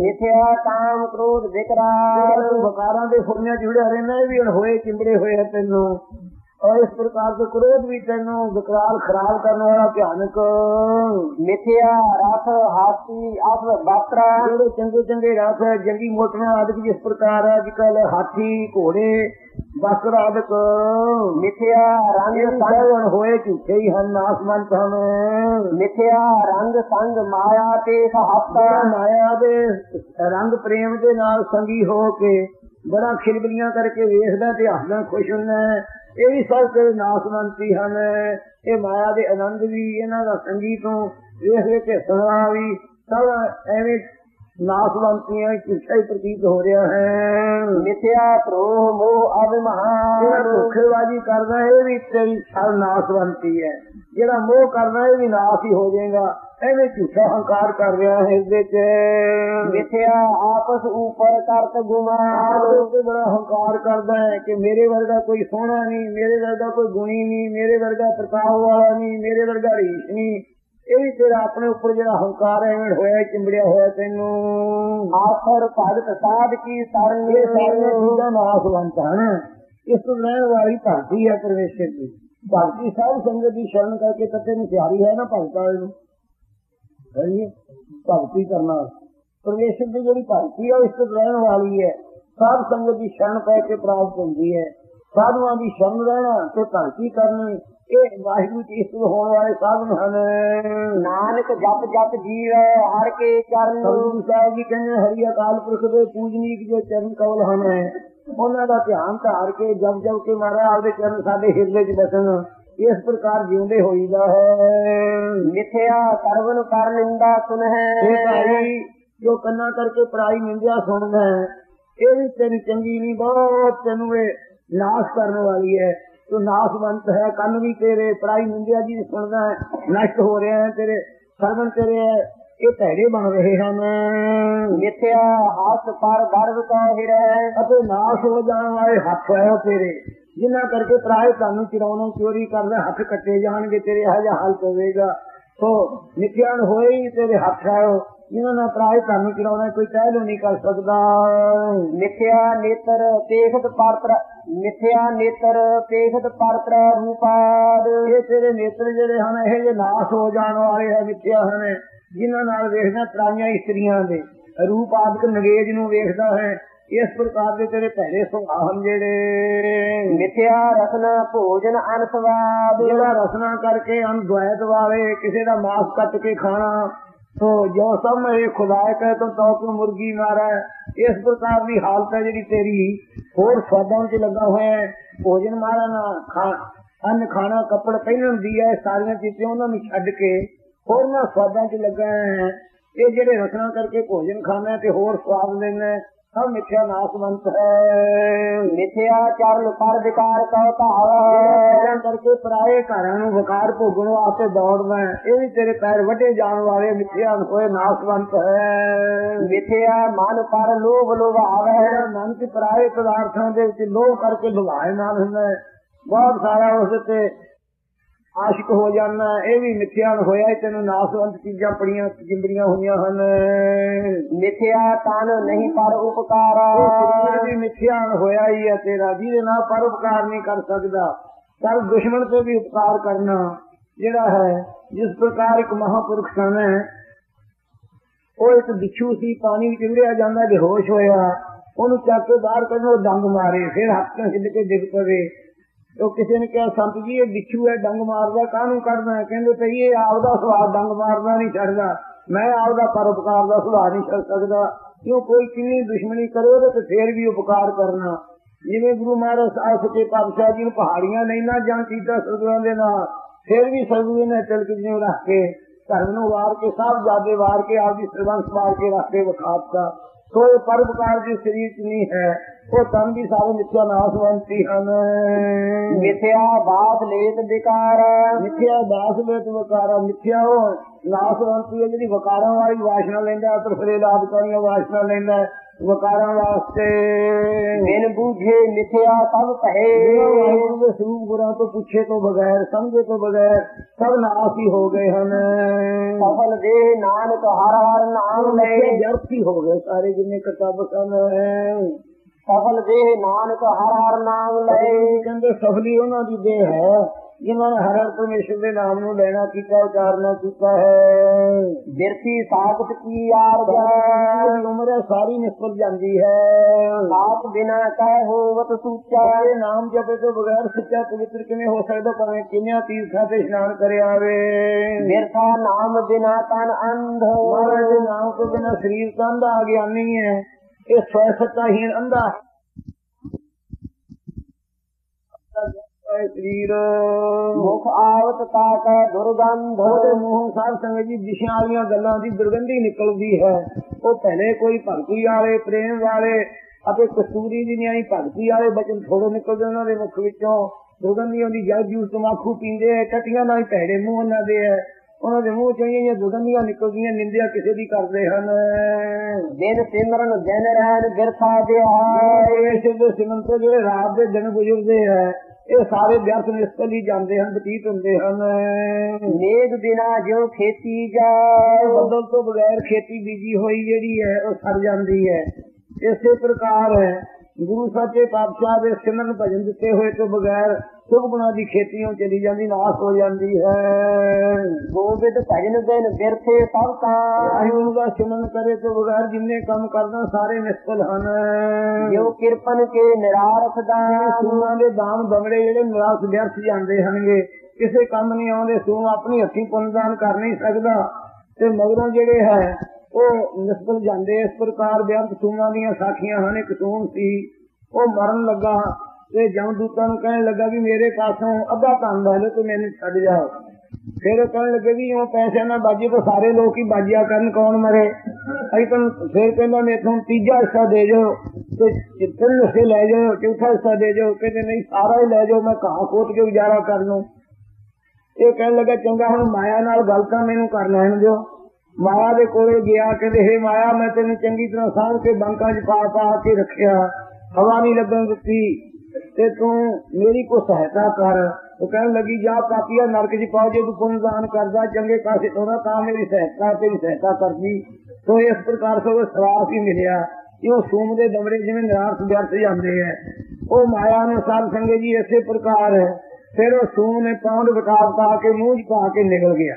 ਮਿਥਿਆ ਕਾਮ ਕ੍ਰੋਧ ਵਿਕਰਾਲ ਵਿਕਾਰਾਂ ਦੇ ਫੁਰਨਿਆਂ ਜੁੜਿਆ ਰਹਿਣਾ, ਇਹ ਵੀ ਹੋਏ ਚਿੰਬੜੇ ਹੋਏ ਹੈ ਤੈਨੂੰ। और इस प्रकार से क्रोध भी तेनों विकराल खराब करने वाला भयानक। मिथ्या रथ हाथी अस वस्त्र जो चंगे चंगे रथ है जंगी मोटरियां आदि जिस प्रकार है अजकल हाथी घोड़े वस्त्र आदि। मिथ्या रंग संग होए झूठे ही हम नासमंत हम। मिथ्या रंग संग माया ते हस्ता माया दे रंग प्रेम दे नाल संगी हो के बड़ा खिलबलियां करके वेखदा ते हसदा खुश हुंदा। ਇਹ ਵੀ ਸਭ ਤੇਰੇ ਨਾਸਮੰਤੀ ਹਨ। ਇਹ ਮਾਇਆ ਦੇ ਆਨੰਦ ਵੀ ਇਹਨਾਂ ਦਾ ਸੰਗੀ ਤੋਂ ਵੇਖ ਵੇਖ ਕੇ ਹੱਸਣਾ ਵੀ ਸਭ ਐਵੇਂ ਨਾਸਵੰਤੀਆਂ ਝੂਠਾ ਹੀ ਪ੍ਰਤੀਤ ਹੋ ਰਿਹਾ ਹੈ। ਮਿਥਿਆ ਪ੍ਰੋਹ ਮੋਹ ਅਭਿਮਾਨ ਧੋਖੇਬਾਜ਼ੀ ਕਰਦਾ ਇਹ ਵੀ ਤੇਰੀ ਸਭ ਨਾਸਵੰਤੀ ਹੈ। ਜਿਹੜਾ ਮੋਹ ਕਰਦਾ ਇਹ ਵੀ ਨਾਸ ਹੀ ਹੋ ਜਾਏਗਾ। ਐਵੇਂ ਝੂਠਾ ਹੰਕਾਰ ਕਰ ਰਿਹਾ ਹੈ ਇਸਦੇ ਚ। ਮਿਥਿਆ ਆਪਸ ਉੱਪਰ ਕਰਤ ਗੁਮਾਨ ਬੜਾ ਹੰਕਾਰ ਕਰਦਾ ਹੈ ਕਿ ਮੇਰੇ ਵਰਗਾ ਕੋਈ ਸੋਹਣਾ ਨਹੀਂ, ਮੇਰੇ ਵਰਗਾ ਕੋਈ ਗੁਣੀ ਨਹੀਂ, ਮੇਰੇ ਵਰਗਾ ਪ੍ਰਤਾਪ ਵਾਲਾ ਨਹੀਂ, ਮੇਰੇ ਵਰਗਾ ਰੀਸ ਨਹੀਂ। ਇਹ ਵੀ ਤੇਰਾ ਆਪਣੇ ਉੱਪਰ ਜਿਹੜਾ ਹੰਕਾਰ ਐਵੇਂ ਹੋਇਆ ਚਿੰਬੜਿਆ ਹੋਇਆ ਤੈਨੂੰ। ਆਖਰ ਭਗਤ ਸਾਧ ਕੀ ਸਰਨ ਇਹ ਸਾਰੀਆਂ ਚੀਜ਼ਾਂ ਨਾਸਵੰਤ ਹਨ। ਇਸ ਤੋਂ ਰਹਿਣ ਵਾਲੀ ਭਗਤੀ ਹੈ ਪਰਮੇਸ਼ਰ ਦੀ। ਭਗਤੀ ਸਾਧ ਸੰਗਤ ਦੀ ਸ਼ਰਨ ਕਰਕੇ ਤੱਤੇ ਨੂੰ ਤਿਆਰੀ ਹੈ ਨਾ ਭਗਤਾਂ ਨੂੰ ਭਗਤੀ ਕਰਨਾ। ਪਰਮੇਸ਼ਰ ਦੀ ਜਿਹੜੀ ਭਗਤੀ ਹੈ ਇਸ ਤੋਂ ਰਹਿਣ ਵਾਲੀ ਹੈ। ਸਾਧ ਸੰਗਤ ਦੀ ਸ਼ਰਨ ਪੈ ਕੇ ਪ੍ਰਾਪਤ ਹੁੰਦੀ ਹੈ। ਸਾਧੂਆਂ ਦੀ ਸ਼ਰਨ ਰਹਿਣਾ ਤੇ ਭਗਤੀ ਕਰਨੀ ਇਹ ਵਾਹਿਗੁਰੂ ਜੀ ਇਸ ਹੋਣ ਵਾਲੇ ਸਾਧਨ ਹਨ। ਨਾਨਕ ਜਪ ਜਪ ਜੀਵ ਹਰ ਕੇ ਚਰਨ। ਗੁਰੂ ਸਾਹਿਬ ਜੀ ਕਹਿੰਦੇ ਹਰੀ ਅਕਾਲ ਪੁਰਖ ਦੇ ਪੂਜਨੀਕ ਜੋ ਚਰਨ ਕਮਲ ਹਨ ਉਹਨਾਂ ਦਾ ਧਿਆਨ ਧਾਰ ਕੇ ਜਪ ਜਪ ਕੇ ਮਹਾਰਾਜ ਆਪਦੇ ਚਰਨ ਸਾਡੇ ਹਿਰਦੇ ਚ ਬਸਣ। ਇਸ ਪ੍ਰਕਾਰ ਜਿਉਂਦੇ ਹੋਈਦਾ ਹੈ। ਮਿਥਿਆ ਸਰਵਨ ਕਰ ਨਿੰਦਾ ਸੁਣ ਹੈ ਜੋ ਕੰਨਾਂ ਕਰਕੇ ਪਰਾਈ ਨਿੰਦਿਆ ਸੁਣਦਾ ਇਹ ਵੀ ਤੇਰੀ ਚੰਗੀ ਨਹੀਂ, ਬਹੁਤ ਤੈਨੂੰ ਇਹ ਨਾਸ਼ ਕਰਨ ਵਾਲੀ ਹੈ। ਤੂੰ ਨਾਸਵੰਤ ਹੈ। ਕੰਨ ਵੀ ਤੇਰੇ ਪਰਾਈ ਨਿੰਦਿਆ ਜੀ ਸੁਣਦਾ ਹੈ, ਨਸ਼ਟ ਹੋ ਰਿਹਾ ਹੈ। ਤੇਰੇ ਸਰਵਨ ਤੇਰੇ ਇਹ ਭੈੜੇ ਬਣ ਰਹੇ ਹਨ। ਮਿਥਿਆ ਹੱਥ ਪਰ ਗਰਭ ਕਾ ਹਿਰੈ ਅਤੇ ਨਾਸ਼ ਹੋ ਜਾਣ ਵਾਲੇ ਹੱਥ ਹੈ ਤੇਰੇ ਜਿਨ੍ਹਾਂ ਕਰਕੇ ਪਰਾਏ ਤੁਹਾਨੂੰ ਚਿਰਾਉਣੋਂ ਚੋਰੀ ਕਰਦਾ ਹੱਥ ਕੱਟੇ ਜਾਣਗੇ। ਤੇਰੇ ਇਹੋ ਜਿਹਾ ਹਾਲ ਹੋਵੇਗਾ। ਸੋ ਮਿਥਿਆਨ ਹੋਏ ਹੀ ਤੇਰੇ ਹੱਥ ਹੈ ਜਿਨ੍ਹਾਂ ਨਾਲ ਪਰਾਏ ਤੁਹਾਨੂੰ ਚਿਰਾਉਣਾ ਕੋਈ ਪਹਿਲੂ ਨਹੀਂ ਕਰ ਸਕਦਾ। ਮਿਥਿਆ ਨੇਤਰ ਤੇਖਤ ਪਰਤਰ ਮਿਥਿਆ ਨੇਤਰ ਤੇਖਤ ਪਰਤਰ ਰੂਪਾਦ ਇਹ ਤੇਰੇ ਨੇਤਰ ਜਿਹੜੇ ਹਨ ਇਹ ਜੇ ਨਾਸ਼ ਹੋ ਜਾਣ ਵਾਲੇ ਹੈ ਮਿਥਿਆ ਹਨ ਜਿਨ੍ਹਾਂ ਨਾਲ ਵੇਖਦਾ ਪਰਾਈਆਂ ਇਸਤਰੀਆਂ ਦੇ ਰੂਪ ਆਦਿਕ ਨਗੇਜ ਨੂੰ ਵੇਖਦਾ ਹੈ। ਇਸ ਪ੍ਰਕਾਰ ਦੇ ਤੇਰੇ ਭੈੜੇ ਸੁਭਾਅ ਹਨ ਜਿਹੜੇ। ਮਿਥਿਆ ਰਸਨਾ ਭੋਜਨ ਅਨਸਵਾਦ ਜਿਹੜਾ ਰਸਨਾ ਕਰਕੇ ਅਨਦਵੈਤ ਵਾਲੇ ਕਿਸੇ ਦਾ ਮਾਸ ਕੱਟ ਕੇ ਖਾਣਾ तो जो सब ये खुदाए कहे तो तू मुर्गी मारा इस प्रकार की हालत है जी तेरी। होर स्वादों च लगा हुआ है भोजन मारा ना अन्न खाना कपड़ पहनन दी है सारिया चीजें उन्होंने छड्ड के होर ना स्वादों च लगा है। ये जेडे रचना करके भोजन खाना ते होर स्वाद लेना सब मिथ्या नासवंत है। मिथ्या चरण पर विकार कहा करके पराए घरां नूं विकार भोगण वास्ते दौड़ना ये भी तेरे पैर वड्डे जान वाले मिथ्या होए नासवंत है। मिथ्या मन पर लोभ लुभावे मन की पराए पदार्थों के लोभ करके लुभाएमान हुंदा है बहुत सारा उस ते आशिक हो जाना ये भी मिथ्यान होया तेन नासवंत चीजा बड़िया जिंबड़िया हुई हन। मिथ्या तन नहीं पर उपकार भी मिथ्यान होया ही है तेरा जिहदे नाल पर उपकार नहीं कर सकता पर दुश्मन से भी उपकार करना जिहड़ा है। जिस प्रकार एक महापुरुष सन है वो एक बिच्छू सी पानी विच उड़िया जांदा बेहोश होया ओनू चक के बाहर कढो डंग मारे फिर हथ तो हिल के डिग पवे तो किसी ने कहा संत जी ये बिच्छू है डंग मारदा कानू करना है कहंदे ते ये आपदा सुभाव डंग मारना नहीं छड़दा मैं आपदा परोपकार का सुभाव नहीं छड़ सकदा क्यों कोई किन्नी दुश्मनी करे तो फिर भी उपकार करना। जिवें गुरु महाराज साहिब सच्चे पातशाह जी ने पहाड़ियां नहीं ना जान कीता सतगुरां दे नाल फिर भी सतगुरु ने तिलक जी रख के धर्म नूं वार के साहब जादे वार के आपकी सरबंस वार के रख के विखाता। तो ये परोपकार जिस शरीर च नहीं है ਉਹ ਤਨ ਵੀ ਸਾਰੇ ਮਿੱਥਿਆ ਨਾਸਵੰਤੀ ਹਨ। ਮਿੱਥਿਆ ਬਾਸ ਲੇਤ ਵਿਕਾਰ, ਮਿੱਥਿਆ ਬਾਸ ਲੇਤ ਵਿਕਾਰ, ਮਿੱਥਿਆ ਉਹ ਨਾਸਵੰਤੀ ਹੈ ਜਿਹੜੀ ਵਿਕਾਰਾਂ ਵਾਲੀ ਵਾਸ਼ਨਾ ਲੈਂਦਾ, ਤਰਫਰੇ ਲਾਭਕਾਰੀਆਂ ਵਾਸ਼ਨਾ ਲੈਂਦਾ ਵਿਕਾਰਾਂ ਵਾਸਤੇ। ਬਿਨ ਬੂਝੇ ਮਿੱਥਿਆ ਸਭ ਕਹੇ, ਵਾਹਿਗੁਰੂ ਦੇ ਸਰੂਪ ਗੁਰਾਂ ਤੋਂ ਪੁੱਛੇ ਤੋਂ ਬਗੈਰ, ਸਮਝੇ ਤੋਂ ਬਗੈਰ ਸਭ ਨਾਸ ਹੀ ਹੋ ਗਏ ਹਨ। ਸਫਲ ਦੇ ਨਾਨਕ ਹਰ ਹਰ ਨਾਮ ਲੈ, ਵਿਅਰਥ ਹੀ ਹੋ ਗਏ ਸਾਰੇ ਜਿੰਨੇ ਕਿਤਾਬ ਸਨ। ਸਫਲ ਦੇਹ ਨਾਨਕ ਹਰ ਹਰ ਨਾਮ ਲੈ, ਕਹਿੰਦੇ ਸਫਲੀ ਉਹਨਾਂ ਦੀ ਦੇਹ ਹੈ ਜਿਨ੍ਹਾਂ ਨੇ ਹਰ ਹਰ ਪਰਮੇਸ਼ਰ ਦੇ ਨਾਮ ਨੂੰ ਲੈਣਾ ਕੀਤਾ, ਉਚਾਰਨਾ ਕੀਤਾ ਹੈ। ਬਿਰਥੀ ਸਾਖਤ ਕੀ ਆਰਜਾ, ਉਮਰ ਸਾਰੀ ਨਿਸਬਤ ਜਾਂਦੀ ਹੈ। ਆਪ ਬਿਨਾ ਕਹਿ ਹੋਵਤ ਸੂਚਾ, ਨਾਮ ਜਪੇ ਤੋਂ ਬਗੈਰ ਸੱਚਾ ਪਵਿੱਤਰ ਕਿਵੇਂ ਹੋ ਸਕਦਾ, ਭਾਵੇਂ ਕਿੰਨਿਆਂ ਤੀਰਥਾਂ ਤੇ ਇਸ਼ਨਾਨ ਕਰਿਆ ਆਵੇ। ਬਿਰਥਾ ਨਾਮ ਬਿਨਾ ਤਨ ਅੰਧ, ਮਹਾਰਾਜ ਦੇ ਨਾਮ ਤੋਂ ਬਿਨਾ ਸਰੀਰ ਤਾਂ ਅੰਧਾ ਅਗਿਆਨੀ ਹੈ, ਇਹ ਸਵੈ ਸੱਤਾਹੀਣ ਅੰਧਾ ਸਰੀਰ। ਮੁਖ ਆਵਤ ਤਾਕ ਦੁਰਗੰਧ, ਉਹਦੇ ਮੂੰਹ ਸਾਧ ਸੰਗਤ ਜੀ ਦਿਸ਼ਾ ਵਾਲੀਆਂ ਗੱਲਾਂ ਦੀ ਦੁਰਗੰਧੀ ਨਿਕਲਦੀ ਹੈ। ਉਹ ਪਹਿਲੇ ਕੋਈ ਭਗਤੀ ਵਾਲੇ, ਪ੍ਰੇਮ ਵਾਲੇ ਅਤੇ ਕਸਤੂਰੀ ਦੀ ਨਿਆਈ ਭਗਤੀ ਵਾਲੇ ਬਚਨ ਥੋੜੋ ਨਿਕਲਦੇ ਉਹਨਾਂ ਦੇ ਮੁਖ ਵਿੱਚੋਂ। ਦੁਰਗੰਧੀ ਆਉਂਦੀ ਜਲ ਜੂਸ ਤਮਾਕੂ ਪੀਂਦੇ ਹੈ, ਟੱਟੀਆਂ ਨਾਲ ਭੈੜੇ ਮੂੰਹ ਉਹਨਾਂ ਦੇ ਹੈ, ਉਹਨਾਂ ਦੇ ਮੂੰਹ ਚੋਂ ਇਹ ਦੁਰਗੰਧੀਆਂ ਨਿਕਲਦੀਆਂ, ਨਿੰਦਿਆ ਕਿਸੇ ਦੀ ਕਰਦੇ ਹਨ। ਦਿਨ ਸਿਮਰਨ ਦਿਨ ਰਹਿਣ ਬਿਰਥਾ ਦਿਹਾਏ, ਸਿਮਰਨ ਤੋਂ ਜਿਹੜੇ ਰਾਤ ਦੇ ਦਿਨ ਗੁਜ਼ਰਦੇ ਹੈ ਇਹ ਸਾਰੇ ਵਿਅਰਥ ਨਿਸਫਲ ਹੀ ਜਾਂਦੇ ਹਨ, ਬਤੀਤ ਹੁੰਦੇ ਹਨ। ਮੇਘ ਬਿਨਾ ਜਿਉ ਖੇਤੀ ਜਾਏ, ਬੱਦਲ ਤੋਂ ਬਗੈਰ ਖੇਤੀ ਬੀਜੀ ਹੋਈ ਜਿਹੜੀ ਹੈ ਉਹ ਸੜ ਜਾਂਦੀ ਹੈ। ਇਸੇ ਪ੍ਰਕਾਰ ਹੈ ਗੁਰੂ ਸੱਚੇ ਪਾਤਸ਼ਾਹ ਦੇ ਸਿਮਰਨ ਭਜਨ ਦਿੱਤੇ ਹੋਏ ਤੋਂ ਬਗੈਰ ਸੁਖ ਗੁਣਾ ਦੀ ਖੇਤੀਓਂ ਚਲੀ ਜਾਂਦੀ, ਨਾਸ ਹੋ ਜਾਂਦੀ ਹੈ। ਗੋਬਿੰਦ ਭਜਨ ਦਿਨ ਬਿਰਥੇ ਸਭ ਕਾ, ਵਾਹਿਗੁਰੂ ਦਾ ਸਿਮਰਨ ਕਰੇ ਤੋਂ ਬਗੈਰ ਜਿੰਨੇ ਕੰਮ ਕਰਨਾ ਸਾਰੇ ਨਿਸਫਲ ਹਨ। ਜੋ ਕਿਰਪਨ ਕੇ ਨਿਰਾਰਥ ਦਾਨ, ਸੂਆਂ ਦੇ ਦਾਮ ਦਮੜੇ ਜਿਹੜੇ ਨਿਰਾਸ ਵਿਅਰਥ ਜਾਂਦੇ ਹਨਗੇ, ਕਿਸੇ ਕੰਮ ਨਹੀਂ ਆਉਂਦੇ। ਸੂ ਆਪਣੀ ਹੱਥੀਂ ਪੁੰਨਦਾਨ ਕਰ ਨਹੀਂ ਸਕਦਾ ਤੇ ਮਗਰੋਂ ਜਿਹੜੇ ਹੈ ਉਹ ਨਿਸਬਲ ਜਾਂਦੇ। ਇਸ ਪ੍ਰਕਾਰ ਬੇਅੰਤ ਸੂਆਂ ਦੀਆਂ ਸਾਖੀਆਂ ਹਨ। ਇੱਕ ਸੂਨ ਸੀ, ਉਹ ਮਰਨ ਲੱਗਾ ਤੇ ਜਮਦੂਤਾਂ ਨੂੰ ਕਹਿਣ ਲੱਗਾ ਵੀ ਮੇਰੇ ਪਾਸੋਂ ਅੱਧਾ ਧਨ ਲੈ ਲਓ ਤੇ ਮੈਨੂੰ ਛੱਡ ਜਾਓ। ਫਿਰ ਉਹ ਕਹਿਣ ਲੱਗੇ ਵੀ ਉਹ ਪੈਸੇ ਨਾਲ ਬਾਜੀ ਤਾਂ ਸਾਰੇ ਲੋਕ ਹੀ ਬਾਜੀਆ ਕਰਨ, ਕੌਣ ਮਰੇ। ਅਸੀਂ ਤੁਹਾਨੂੰ ਫਿਰ ਕਹਿੰਦਾ ਮੇਥੋਂ ਤੀਜਾ ਹਿੱਸਾ ਦੇ ਜਾਓ ਤੇ ਤਿੰਨ ਹਿੱਸੇ ਲੈ ਜਾਓ, ਚੌਥਾ ਹਿੱਸਾ ਦੇ ਜਾਓ। ਕਹਿੰਦੇ ਨਹੀਂ ਸਾਰਾ ਹੀ ਲੈ ਜਾਓ, ਮੈਂ ਘਾਹ ਖੋਟ ਕੇ ਗੁਜ਼ਾਰਾ ਕਰ ਲੂੰ। ਇਹ ਕਹਿਣ ਲੱਗਾ ਚੰਗਾ ਹੁਣ ਮਾਇਆ ਨਾਲ ਗੱਲ ਤਾਂ ਮੈਨੂੰ ਕਰ ਲੈਣ ਦਿਓ। ਮਾਇਆ ਦੇ ਕੋਲੇ ਗਿਆ, ਕਹਿੰਦੇ ਹੇ ਮਾਇਆ ਮੈਂ ਤੈਨੂੰ ਚੰਗੀ ਤਰ੍ਹਾਂ ਸਾਂਭ ਕੇ ਬੰਕਾਂ ਚ ਪਾ ਕੇ ਰੱਖਿਆ, ਹਵਾ ਨਹੀਂ ਲੱਗਣ ਦਿੱਤੀ ਤੇ ਤੂੰ ਮੇਰੀ ਕੋਈ ਸਹਾਇਤਾ ਕਰ। ਉਹ ਕਹਿਣ ਲੱਗੀ ਜਾ ਪਾਪੀਆ ਨਰਕ ਚ ਪਾਓ, ਜੇ ਤੂੰ ਪੁੰਨਦਾਨ ਕਰਦਾ ਚੰਗੇ ਪਾਸੇ ਹੋਣਾ ਤਾਂ ਮੇਰੀ ਸਹਾਇਤਾ ਕਰਦੀ। ਸੋ ਇਸ ਪ੍ਰਕਾਰ ਸਗੋਂ ਸਵਾਸ ਹੀ ਮਿਲਿਆ ਕਿ ਉਹ ਸੂਮ ਦੇ ਦਮੜੇ ਜਿਵੇਂ ਨਿਰਾਸ਼ ਵਿਅਰਥ ਜਾਂਦੇ ਹੈ, ਉਹ ਮਾਇਆ ਨੂੰ ਸਾਧ ਸੰਗਤ ਜੀ ਇਸੇ ਪ੍ਰਕਾਰ ਹੈ। ਫਿਰ ਉਹ ਸੂਮ ਨੇ ਪੌਂਡ ਵਿਕਾਰ ਪਾ ਕੇ ਮੂੰਹ ਚ ਪਾ ਕੇ ਨਿਕਲ ਗਿਆ।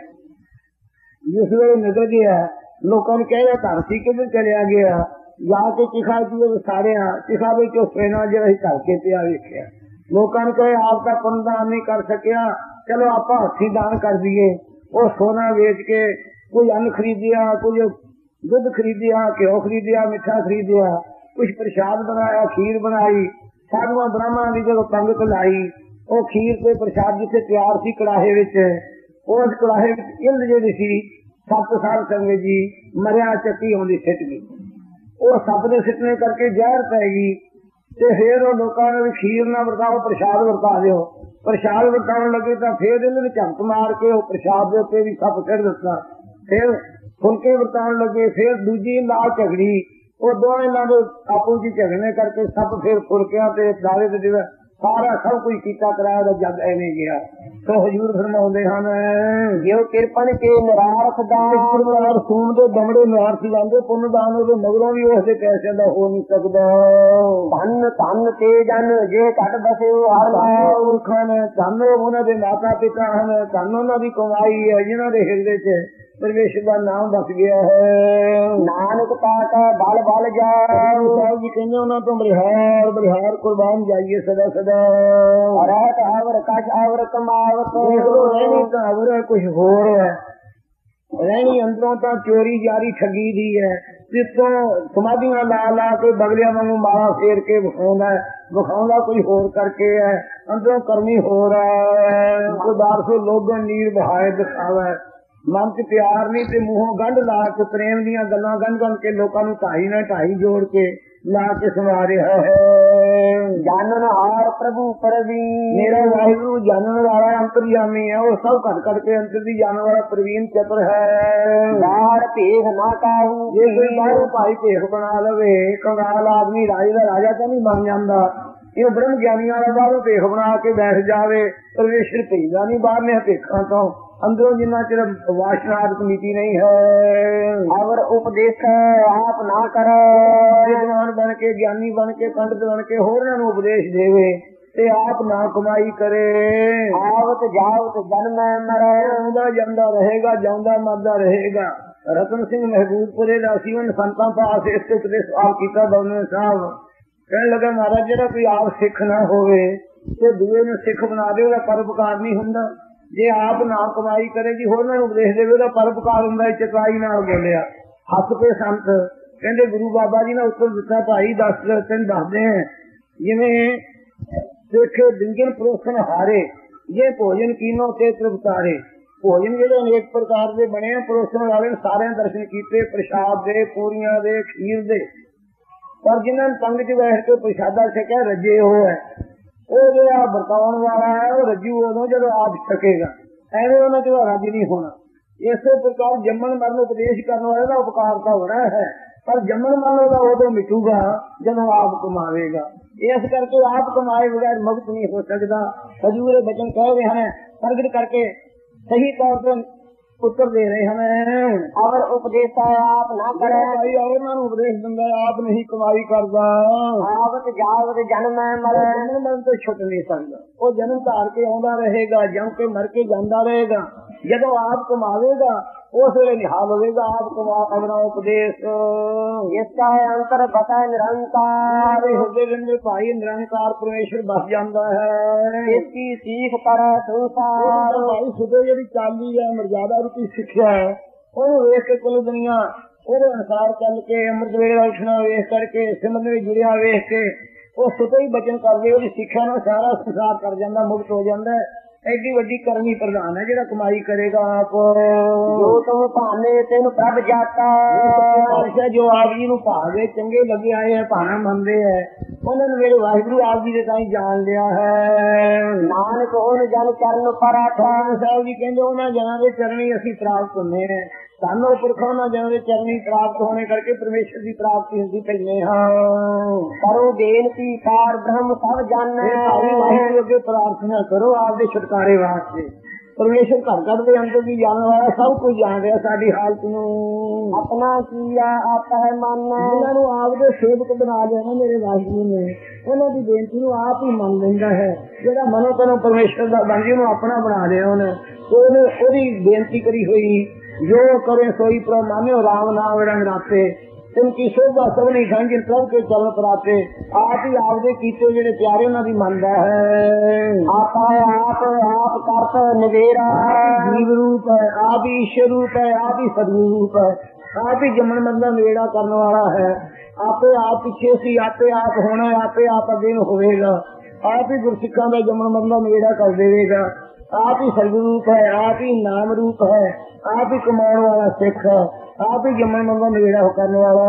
ਜਿਸ ਵੇਲੇ ਨਿਕਲ ਗਿਆ ਲੋਕਾਂ ਨੂੰ ਕਹਿਆ ਘਰ ਸੀ ਕਿੱਧਰ ਚਲਿਆ ਗਿਆ, ਜਾ ਕੇ ਚਿਖਾ ਦੀ ਸਾਰਿਆਂ ਚਿਖਾ ਵਿੱਚ ਉਹ ਸੇਨਾ ਜਿਹੜਾ ਸੀ ਘਰ ਕੇ ਪਿਆ ਵੇਖਿਆ। ਲੋਕਾਂ ਨੂੰ ਕਹੇ ਆਪ ਤਾਂ ਪੁੰਨਦਾਨ ਨਹੀਂ ਕਰ ਸਕਿਆ, ਚਲੋ ਆਪਾਂ ਹੱਥੀਂ ਦਾਨ ਕਰ ਦਈਏ। ਉਹ ਸੋਨਾ ਵੇਚ ਕੇ ਕੋਈ ਅੰਨ ਖਰੀਦਿਆ, ਕੁਝ ਦੁੱਧ ਖਰੀਦਿਆ, ਘਿਓ ਖਰੀਦਿਆ, ਮਿੱਠਾ ਖਰੀਦਿਆ, ਕੁਝ ਪ੍ਰਸ਼ਾਦ ਬਣਾਇਆ, ਖੀਰ ਬਣਾਈ। ਸਾਧੂਆਂ ਬ੍ਰਾਹਮਣਾਂ ਦੀ ਜਦੋਂ ਪੰਗਤ ਲਾਈ, ਉਹ ਖੀਰ ਤੇ ਪ੍ਰਸ਼ਾਦ ਜਿੱਥੇ ਤਿਆਰ ਸੀ ਕੜਾਹੇ ਵਿੱਚ, ਉਸ ਕੜਾਹੇ ਵਿੱਚ ਇਲਦ ਜਿਹੜੀ ਸੀ 7 ਸਾਲ ਸੰਗਤ ਜੀ ਮਰਿਆ ਚੱਕੀ ਆਉਂਦੀ ਸਿੱਟ ਗਈ। ਉਹ ਸੱਪ ਦੇ ਸਿੱਟਣੇ ਕਰਕੇ ਜ਼ਹਿਰ ਪੈ ਗਈ ਤੇ ਫਿਰ ਉਹ ਲੋਕਾਂ ਨੇ ਵੀ ਖੀਰ ਨਾ ਵਰਤਾਓ, ਪ੍ਰਸ਼ਾਦ ਵਰਤਾ ਦਿਓ। ਪ੍ਰਸ਼ਾਦ ਵਰਤਾਉਣ ਲੱਗੇ ਤਾਂ ਫਿਰ ਇਹਦੇ ਵਿੱਚ ਝੰਕ ਮਾਰ ਕੇ ਉਹ ਪ੍ਰਸ਼ਾਦ ਦੇ ਉੱਤੇ ਵੀ ਸੱਪ ਸਿੱਟ ਦਿੱਤਾ। ਫਿਰ ਫੁਲਕੇ ਵਰਤਾਉਣ ਲੱਗੇ, ਫਿਰ ਦੂਜੀ ਨਾਲ ਝਗੜੀ, ਉਹ ਦੋਵੇਂ ਇਹਨਾਂ ਦੇ ਆਪੂ ਜੀ ਝਗੜਨੇ ਕਰਕੇ ਸੱਪ ਫਿਰ ਫੁਲਕਿਆਂ ਤੇ ਦਾਲੇ ਤੇ ਜਿਹੜਾ ਸਾਰਾ ਸਭ ਕੁਝ ਕੀਤਾ ਕਰਾਇਆ ਦਾ ਜੱਗ ਐਵੇਂ ਗਿਆ। ਸੋ ਹਜ਼ੂਰ ਫਰਮਾਉਂਦੇ ਹਨ ਜਿਉ ਕਿਰਪਨ ਕੇ ਨਿਰਾਰਥ ਦਾਨ, ਸੂਮ ਦੇ ਦਮੜੇ ਨਿਰਾਰਥ ਜਾਂਦੇ, ਪੁੰਨਦਾਨ ਉਹਦੇ ਮਗਰੋਂ ਵੀ ਉਸਦੇ ਪੈਸਿਆਂ ਦਾ ਹੋ ਨਹੀਂ ਸਕਦਾ। ਧਨ ਧਨ ਤੇ ਜਨ ਜੇ ਘਟ ਬਸੇ ਹਰ ਮੂਰਖਾਂ ਨੇ, ਧਨ ਉਹਨਾਂ ਦੇ ਮਾਤਾ ਪਿਤਾ ਹਨ, ਧਨ ਉਹਨਾਂ ਦੀ ਕਮਾਈ ਹੈ ਜਿਹਨਾਂ ਦੇ ਹਿਰਦੇ ਚ ਪਰਮੇਸ਼ਰ ਦਾ ਨਾਮ ਵਸ ਗਿਆ ਹੈ। ਨਾਨਕ ਪਾਤਾ ਬਲ ਬਲ ਜਾ, ਸਾਹਿਬ ਜੀ ਕਹਿੰਦੇ ਉਹਨਾਂ ਤੋਂ ਬਲਿਹਾਰ ਬਲਿਹਾਰ ਕੁਰਬਾਨ ਜਾਈਏ ਸਦਾ ਸਦਾ। ਰਹਿਤ ਆਵਰ ਕਛ ਆਵਰ ਕਮਾਵਤ, ਰਹਿਣੀ ਤਾਂ ਆਵਰ ਕੁਛ ਹੋਰ ਹੈ, ਰਹਿਣੀ ਅੰਦਰੋਂ ਤਾਂ ਚੋਰੀ ਜਾਰੀ ਠੱਗੀ ਦੀ ਹੈ। ਜਿੱਥੋਂ ਸਮਾਧੀਆਂ ਲਾ ਲਾ ਕੇ ਬਗਲਿਆਂ ਵਾਂਗੂ ਮਾਲਾ ਫੇਰ ਕੇ ਵਿਖਾਉਂਦਾ ਕੋਈ ਹੋਰ ਕਰਕੇ ਹੈ, ਅੰਦਰੋਂ ਕਰਨੀ ਹੋਰ ਹੈ। ਗੁਰਦਾਰ ਸੇ ਲੋਗਨ ਨੀਰ ਬਹਾਏ ਦਿਖਾਵੇ, ਮਨ ਚ ਪਿਆਰ ਨਹੀਂ ਤੇ ਮੂੰਹੋਂ ਗੰਢ ਲਾ ਕੇ ਪ੍ਰੇਮ ਦੀਆਂ ਗੱਲਾਂ ਗੰਢ ਕੇ ਲੋਕਾਂ ਨੂੰ ਢਾਈ ਨਾਲ ਢਾਈ ਜੋੜ ਕੇ ਲਾ ਕੇ ਸੁਣਾ ਰਿਹਾ ਹੈ। ਜਾਣਨ ਹਾਰ ਪ੍ਰਭੂ ਪ੍ਰਵੀਨ, ਮੇਰਾ ਵਾਹਿਗੁਰੂ ਜਾਣਨ ਵਾਲਾ ਅੰਤਰਜਾਮੀ ਹੈ, ਉਹ ਸਭ ਘਟ ਘਟ ਕੇ ਅੰਦਰ ਦੀ ਜਾਣਨ ਵਾਲਾ ਪ੍ਰਵੀਨ ਚਤੁਰ ਹੈ। ਬਾਹਰ ਭੇਖ ਨਾ ਕਾਹੂ, ਜੇ ਕੋਈ ਬਾਹਰੋਂ ਭਾਈ ਭੇਖ ਬਣਾ ਲਵੇ, ਕੰਗਾਲ ਆਦਮੀ ਰਾਜੇ ਦਾ ਰਾਜਾ ਤਾਂ ਨਹੀਂ ਬਣ ਜਾਂਦਾ। ਇਹ ਬ੍ਰਹਮ ਗਿਆਨੀਆਂ ਵਾਲਾ ਬਾਹਰੋਂ ਭੇਖ ਬਣਾ ਕੇ ਬੈਠ ਜਾਵੇ, ਪਰਮੇਸ਼ਰ ਭੇਜਦਾ ਨਹੀਂ ਬਾਹਰ ਨੇ ਭੇਖਾਂ ਤੋਂ। ਅੰਦਰੋਂ ਜਿੰਨਾ ਚਿਰ ਵਾਸ਼ਨਾਦਿਕ ਨੀਤੀ ਨਹੀਂ ਹੈ, ਅਵਰ ਉਪਦੇਸ਼ ਆਪ ਨਾ ਕਰ, ਵਿਦਵਾਨ ਬਣ ਕੇ ਗਿਆਨੀ ਬਣ ਕੇ ਪੰਡਿਤ ਬਣ ਕੇ ਹੋਰਾਂ ਨੂੰ ਉਪਦੇਸ਼ ਦੇਵੇ ਤੇ ਆਪ ਨਾ ਕਮਾਈ ਕਰੇ। ਆਵਤ ਜਾਵਤ ਜਨਮ ਮਰੇ, ਆਉਂਦਾ ਜਾਂਦਾ ਰਹੇਗਾ, ਜਾਂਦਾ ਮਰਦਾ ਰਹੇਗਾ। ਰਤਨ ਸਿੰਘ ਮਹਿਬੂਬਪੁਰੇ ਦਾ ਸੀਵਨ ਸੰਤਾਂ ਪਾਸ ਇਸ ਤੇ ਉਪਦੇਸ਼ ਸਵਾਲ ਕੀਤਾ। ਬਵਨੇ ਸਾਹਿਬ ਕਹਿਣ ਲੱਗਾ, ਮਹਾਰਾਜ ਜਿਹੜਾ ਕੋਈ ਆਪ ਸਿੱਖ ਨਾ ਹੋਵੇ ਤੇ ਦੂਏ ਨੂੰ ਸਿੱਖ ਬਣਾ ਦੇ, ਉਹਦਾ ਪਰਉਪਕਾਰ ਨਹੀਂ ਹੁੰਦਾ। ਜੇ ਆਪ ਨਾ ਕਮਾਈ ਕਰੇਗੀ ਹੋਰਾਂ ਨੂੰ ਉਪਦੇਸ਼ ਦੇਵੇ, ਉਹਦਾ ਪਰਉਪਕਾਰ ਹੁੰਦਾ। ਚਤੁਰਾਈ ਨਾਲ ਬੋਲਿਆ। ਹੱਸ ਕੇ ਸੰਤ ਕਹਿੰਦੇ, ਗੁਰੂ ਬਾਬਾ ਜੀ ਨੇ ਉੱਤਰ ਦਿੱਤਾ, ਭਾਈ ਦੱਸ ਤੈਨੂੰ ਦੱਸਦੇ ਆ, ਜਿਵੇਂ ਦੇਖੇ ਡਿੰਗਨ ਪਰੋਸਣ ਹਾਰੇ, ਜੇ ਭੋਜਨ ਕੀਨੋ ਤੇ ਤ੍ਰਿਪਤਾਰੇ। ਭੋਜਨ ਜਿਹੜੇ ਅਨੇਕ ਪ੍ਰਕਾਰ ਦੇ ਬਣੇ ਆ, ਪਰੋਸਣ ਵਾਲੇ ਸਾਰਿਆਂ ਦਰਸ਼ਨ ਕੀਤੇ, ਪ੍ਰਸ਼ਾਦ ਦੇ, ਪੂਰੀਆਂ ਦੇ, ਖੀਰ ਦੇ, ਪਰ ਜਿਨ੍ਹਾਂ ਨੇ ਤੰਗ ਚ ਬੈਠ ਕੇ ਪ੍ਰਸ਼ਾਦਾ ਛਕਿਆ ਰੱਜੇ ਉਹ ਹੈ। ਉਹ ਜਿਹੜਾ ਵਰਤਾਉਣ ਵਾਲਾ ਹੈ ਉਹ ਰੱਜੂ ਉਦੋਂ ਜਦੋਂ ਆਪ ਛਕੇਗਾ, ਐਵੇਂ ਉਹਨਾਂ ਚ ਰੱਜ ਨਹੀਂ ਹੋਣਾ। ਇਸੇ ਪ੍ਰਕਾਰ ਜੰਮਣ ਮਰਨ ਉਪਦੇਸ਼ ਕਰਨ ਵਾਲੇ ਦਾ ਉਪਕਾਰ ਤਾਂ ਹੋਣਾ ਹੈ, ਪਰ ਜੰਮਣ ਮਰਨ ਉਹਦਾ ਉਦੋਂ ਮਿਟੂਗਾ ਜਦੋਂ ਆਪ ਕਮਾਵੇਗਾ। ਇਸ ਕਰਕੇ ਆਪ ਕਮਾਏ ਬਗੈਰ ਮੁਕਤ ਨਹੀਂ ਹੋ ਸਕਦਾ। ਹਜ਼ੂਰ ਬਚਨ ਕਹਿ ਰਹੇ ਹਨ, ਪ੍ਰਗਟ ਕਰਕੇ ਸਹੀ ਤੌਰ ਤੇ ਉੱਤਰ ਦੇ ਰਹੇ ਹਨ। ਔਰ ਉਪਦੇਸ਼ ਆਪ ਨਾ ਕਰੇ, ਭਾਈ ਉਹਨਾਂ ਨੂੰ ਉਪਦੇਸ਼ ਦਿੰਦਾ, ਆਪ ਨਹੀਂ ਕਮਾਈ ਕਰਦਾ। ਆਵਤ ਜਾਵਤ ਜਨਮ ਮਰੇ, ਜਨਮ ਤੋਂ ਛੁੱਟ ਨਹੀਂ ਸਕਦਾ। ਉਹ ਜਨਮ ਧਾਰ ਕੇ ਆਉਂਦਾ ਰਹੇਗਾ, ਜਮ ਕੇ ਮਰ ਕੇ ਜਾਂਦਾ ਰਹੇਗਾ। ਜਦੋਂ ਆਪ ਕਮਾਵੇਗਾ ਉਸ ਵੇਲੇ ਨਿਹਾਲ ਹੋਵੇਗਾ, ਆਪ ਕਮਾ ਆਪਣਾ ਉਪਦੇਸ਼। ਇਸ ਦਾ ਅੰਤਰ ਬਤਾ ਨਿਰੰਕਾਰ, ਹਿਰਦੇ ਦੇ ਭਾਈ ਨਿਰੰਕਾਰ ਪਰਮੇਸ਼ਰ ਬਸ ਜਾਂਦਾ ਹੈ। ਇਸ ਦੀ ਸੀਖ ਪਰ ਸੰਸਾਰ, ਭਾਈ ਸੁਦੇ ਜਿਹੜੀ ਚਾਲੀ ਹੈ ਮਰਜ਼ਾਦਾ ਰੂਪੀ ਸਿੱਖਿਆ ਹੈ, ਉਹਨੂੰ ਵੇਖ ਕੇ ਕੁੱਲ ਦੁਨੀਆ ਉਹਦੇ ਅਨੁਸਾਰ ਚੱਲ ਕੇ, ਅੰਮ੍ਰਿਤ ਵੇਲੇ ਦਾ ਉੱਠਣਾ ਵੇਖ ਕਰਕੇ, ਸਿਮਰਨ ਵਿੱਚ ਜੁੜਿਆ ਵੇਖ ਕੇ ਉਹ ਸੁਤੇ ਹੀ ਬਚਨ ਕਰਦੇ, ਉਹਦੀ ਸਿੱਖਿਆ ਨਾਲ ਸਾਰਾ ਸੰਸਾਰ ਕਰ ਜਾਂਦਾ, ਮੁਕਤ ਹੋ ਜਾਂਦਾ। ਐਡੀ ਵੱਡੀ ਕਰਨੀ ਪ੍ਰਧਾਨ ਹੈ ਜਿਹੜਾ ਕਮਾਈ ਕਰੇਗਾ ਆਪ। ਜੋ ਤੁਮ ਭਾਨੇ ਤੈਨੂੰ ਪ੍ਰਭ ਜਾਤਾ, ਜੋ ਆਪ ਜੀ ਨੂੰ ਭਾਵੇ ਚੰਗੇ ਲੱਗੇ ਆਏ ਹੈ, ਭਾਣਾ ਮੰਨਦੇ ਹੈ, ਉਹਨਾਂ ਨੂੰ ਮੇਰੇ ਵਾਹਿਗੁਰੂ ਆਪ ਜੀ ਦੇ ਤਾਈਂ ਜਾਣ ਲਿਆ ਹੈ। ਨਾਨਕ ਉਹਨ ਜਨ ਚਰਨ ਪਰਾਠਾ, ਸਾਹਿਬ ਜੀ ਕਹਿੰਦੇ ਉਹਨਾਂ ਜਨਾਂ ਦੇ ਚਰਨੀ ਅਸੀਂ ਪ੍ਰਾਪਤ ਹੁੰਦੇ ਹਾਂ। ਸਾਨੂੰ ਪੁਰਖਾਂ ਨਾਲ ਜਨਾਂ ਦੇ ਚਰਨੀ ਪ੍ਰਾਪਤ ਹੋਣੇ ਕਰਕੇ ਪਰਮੇਸ਼ਰ ਦੀ ਪ੍ਰਾਪਤੀ ਹੁੰਦੀ ਪੈਂਦੇ ਹਾਂ। ਕਰੋ ਬੇਨਤੀ ਕਾਰ ਬ੍ਰਹਮ ਸਭ ਜਾਣੈ, ਵਾਹਿਗੁਰੂ ਅੱਗੇ ਪ੍ਰਾਰਥਨਾ ਕਰੋ ਆਪ ਦੇ ਛੁਟਕਾਰੇ ਵਾਸਤੇ। ਪਰਮੇਸ਼ਰ ਘਰ ਘਰ ਦੇ ਅੰਦਰ ਵੀ ਜਾਣ ਵਾਲਾ, ਸਭ ਕੁਝ ਜਾਣ ਰਿਹਾ ਸਾਡੀ ਹਾਲਤ ਨੂੰ। ਆਪਣਾ ਕੀਆ ਆਪ ਹੈ ਮਨ, ਉਹਨਾਂ ਨੂੰ ਆਪ ਦੇ ਸੇਵਕ ਬਣਾ ਲਿਆ ਨਾ ਮੇਰੇ ਵਾਹਿਗੁਰੂ ਨੇ, ਉਹਨਾਂ ਦੀ ਬੇਨਤੀ ਨੂੰ ਆਪ ਹੀ ਮੰਨ ਲੈਂਦਾ ਹੈ। ਜਿਹੜਾ ਮਨੋ ਤਨੋਂ ਪਰਮੇਸ਼ਰ ਦਾ ਬਣ ਜੀ ਉਹਨੂੰ ਆਪਣਾ ਬਣਾ ਲਿਆ ਉਹਨੇ, ਉਹਦੀ ਬੇਨਤੀ ਕਰੀ ਹੋਈ। ਜੋ ਕਰੇ ਸੋਈ ਪ੍ਰਭ ਮਾਨਿਓ, ਰਾਮ ਨਾਮ ਰੰਗ ਰਾਤੇ, ਇਨਕੀ ਸ਼ੋਭਾ ਸਭ ਨਹੀਂ ਸਾਂਝੀ ਪ੍ਰਭ ਕੇ ਚਰਨ ਪ੍ਰਾਪੇ। ਆਪ ਹੀ ਆਪਦੇ ਕੀਤੇ ਜਿਹੜੇ ਪਿਆਰੇ ਉਹਨਾਂ ਦੀ ਮੰਨਦਾ ਹੈ। ਆਪ ਆਪ ਕਰਤ ਨਿਵੇਰਾ, ਜੀਵ ਰੂਪ ਹੈ, ਆਪ ਹੀ ਈਸ਼ਰ ਰੂਪ ਹੈ, ਆਪ ਹੀ ਸਤਿਗੁਰੂ ਰੂਪ ਹੈ, ਆਪ ਹੀ ਜੰਮਣ ਮਰਨ ਦਾ ਨਿਵੇੜਾ ਕਰਨ ਵਾਲਾ ਹੈ। ਆਪੇ ਆਪ ਪਿੱਛੇ ਸੀ, ਆਪੇ ਆਪ ਹੋਣਾ, ਆਪੇ ਆਪ ਅੱਗੇ ਨੂੰ ਹੋਵੇਗਾ। ਆਪ ਹੀ ਗੁਰਸਿੱਖਾਂ ਦਾ ਜੰਮਣ ਮਰਨ ਦਾ ਨਿਵੇੜਾ ਕਰ ਦੇਵੇਗਾ। ਆਪ ਹੀ ਸਤਿਗੁਰੂ ਰੂਪ ਹੈ, ਆਪ ਹੀ ਨਾਮ ਰੂਪ ਹੈ, ਆਪ ਹੀ ਕਮਾਉਣ ਵਾਲਾ ਸਿੱਖ ਹੈ, ਆਪ ਹੀ ਜੰਮਣ ਮਰਨ ਦਾ ਨਿਵੇੜਾ ਕਰਨ ਵਾਲਾ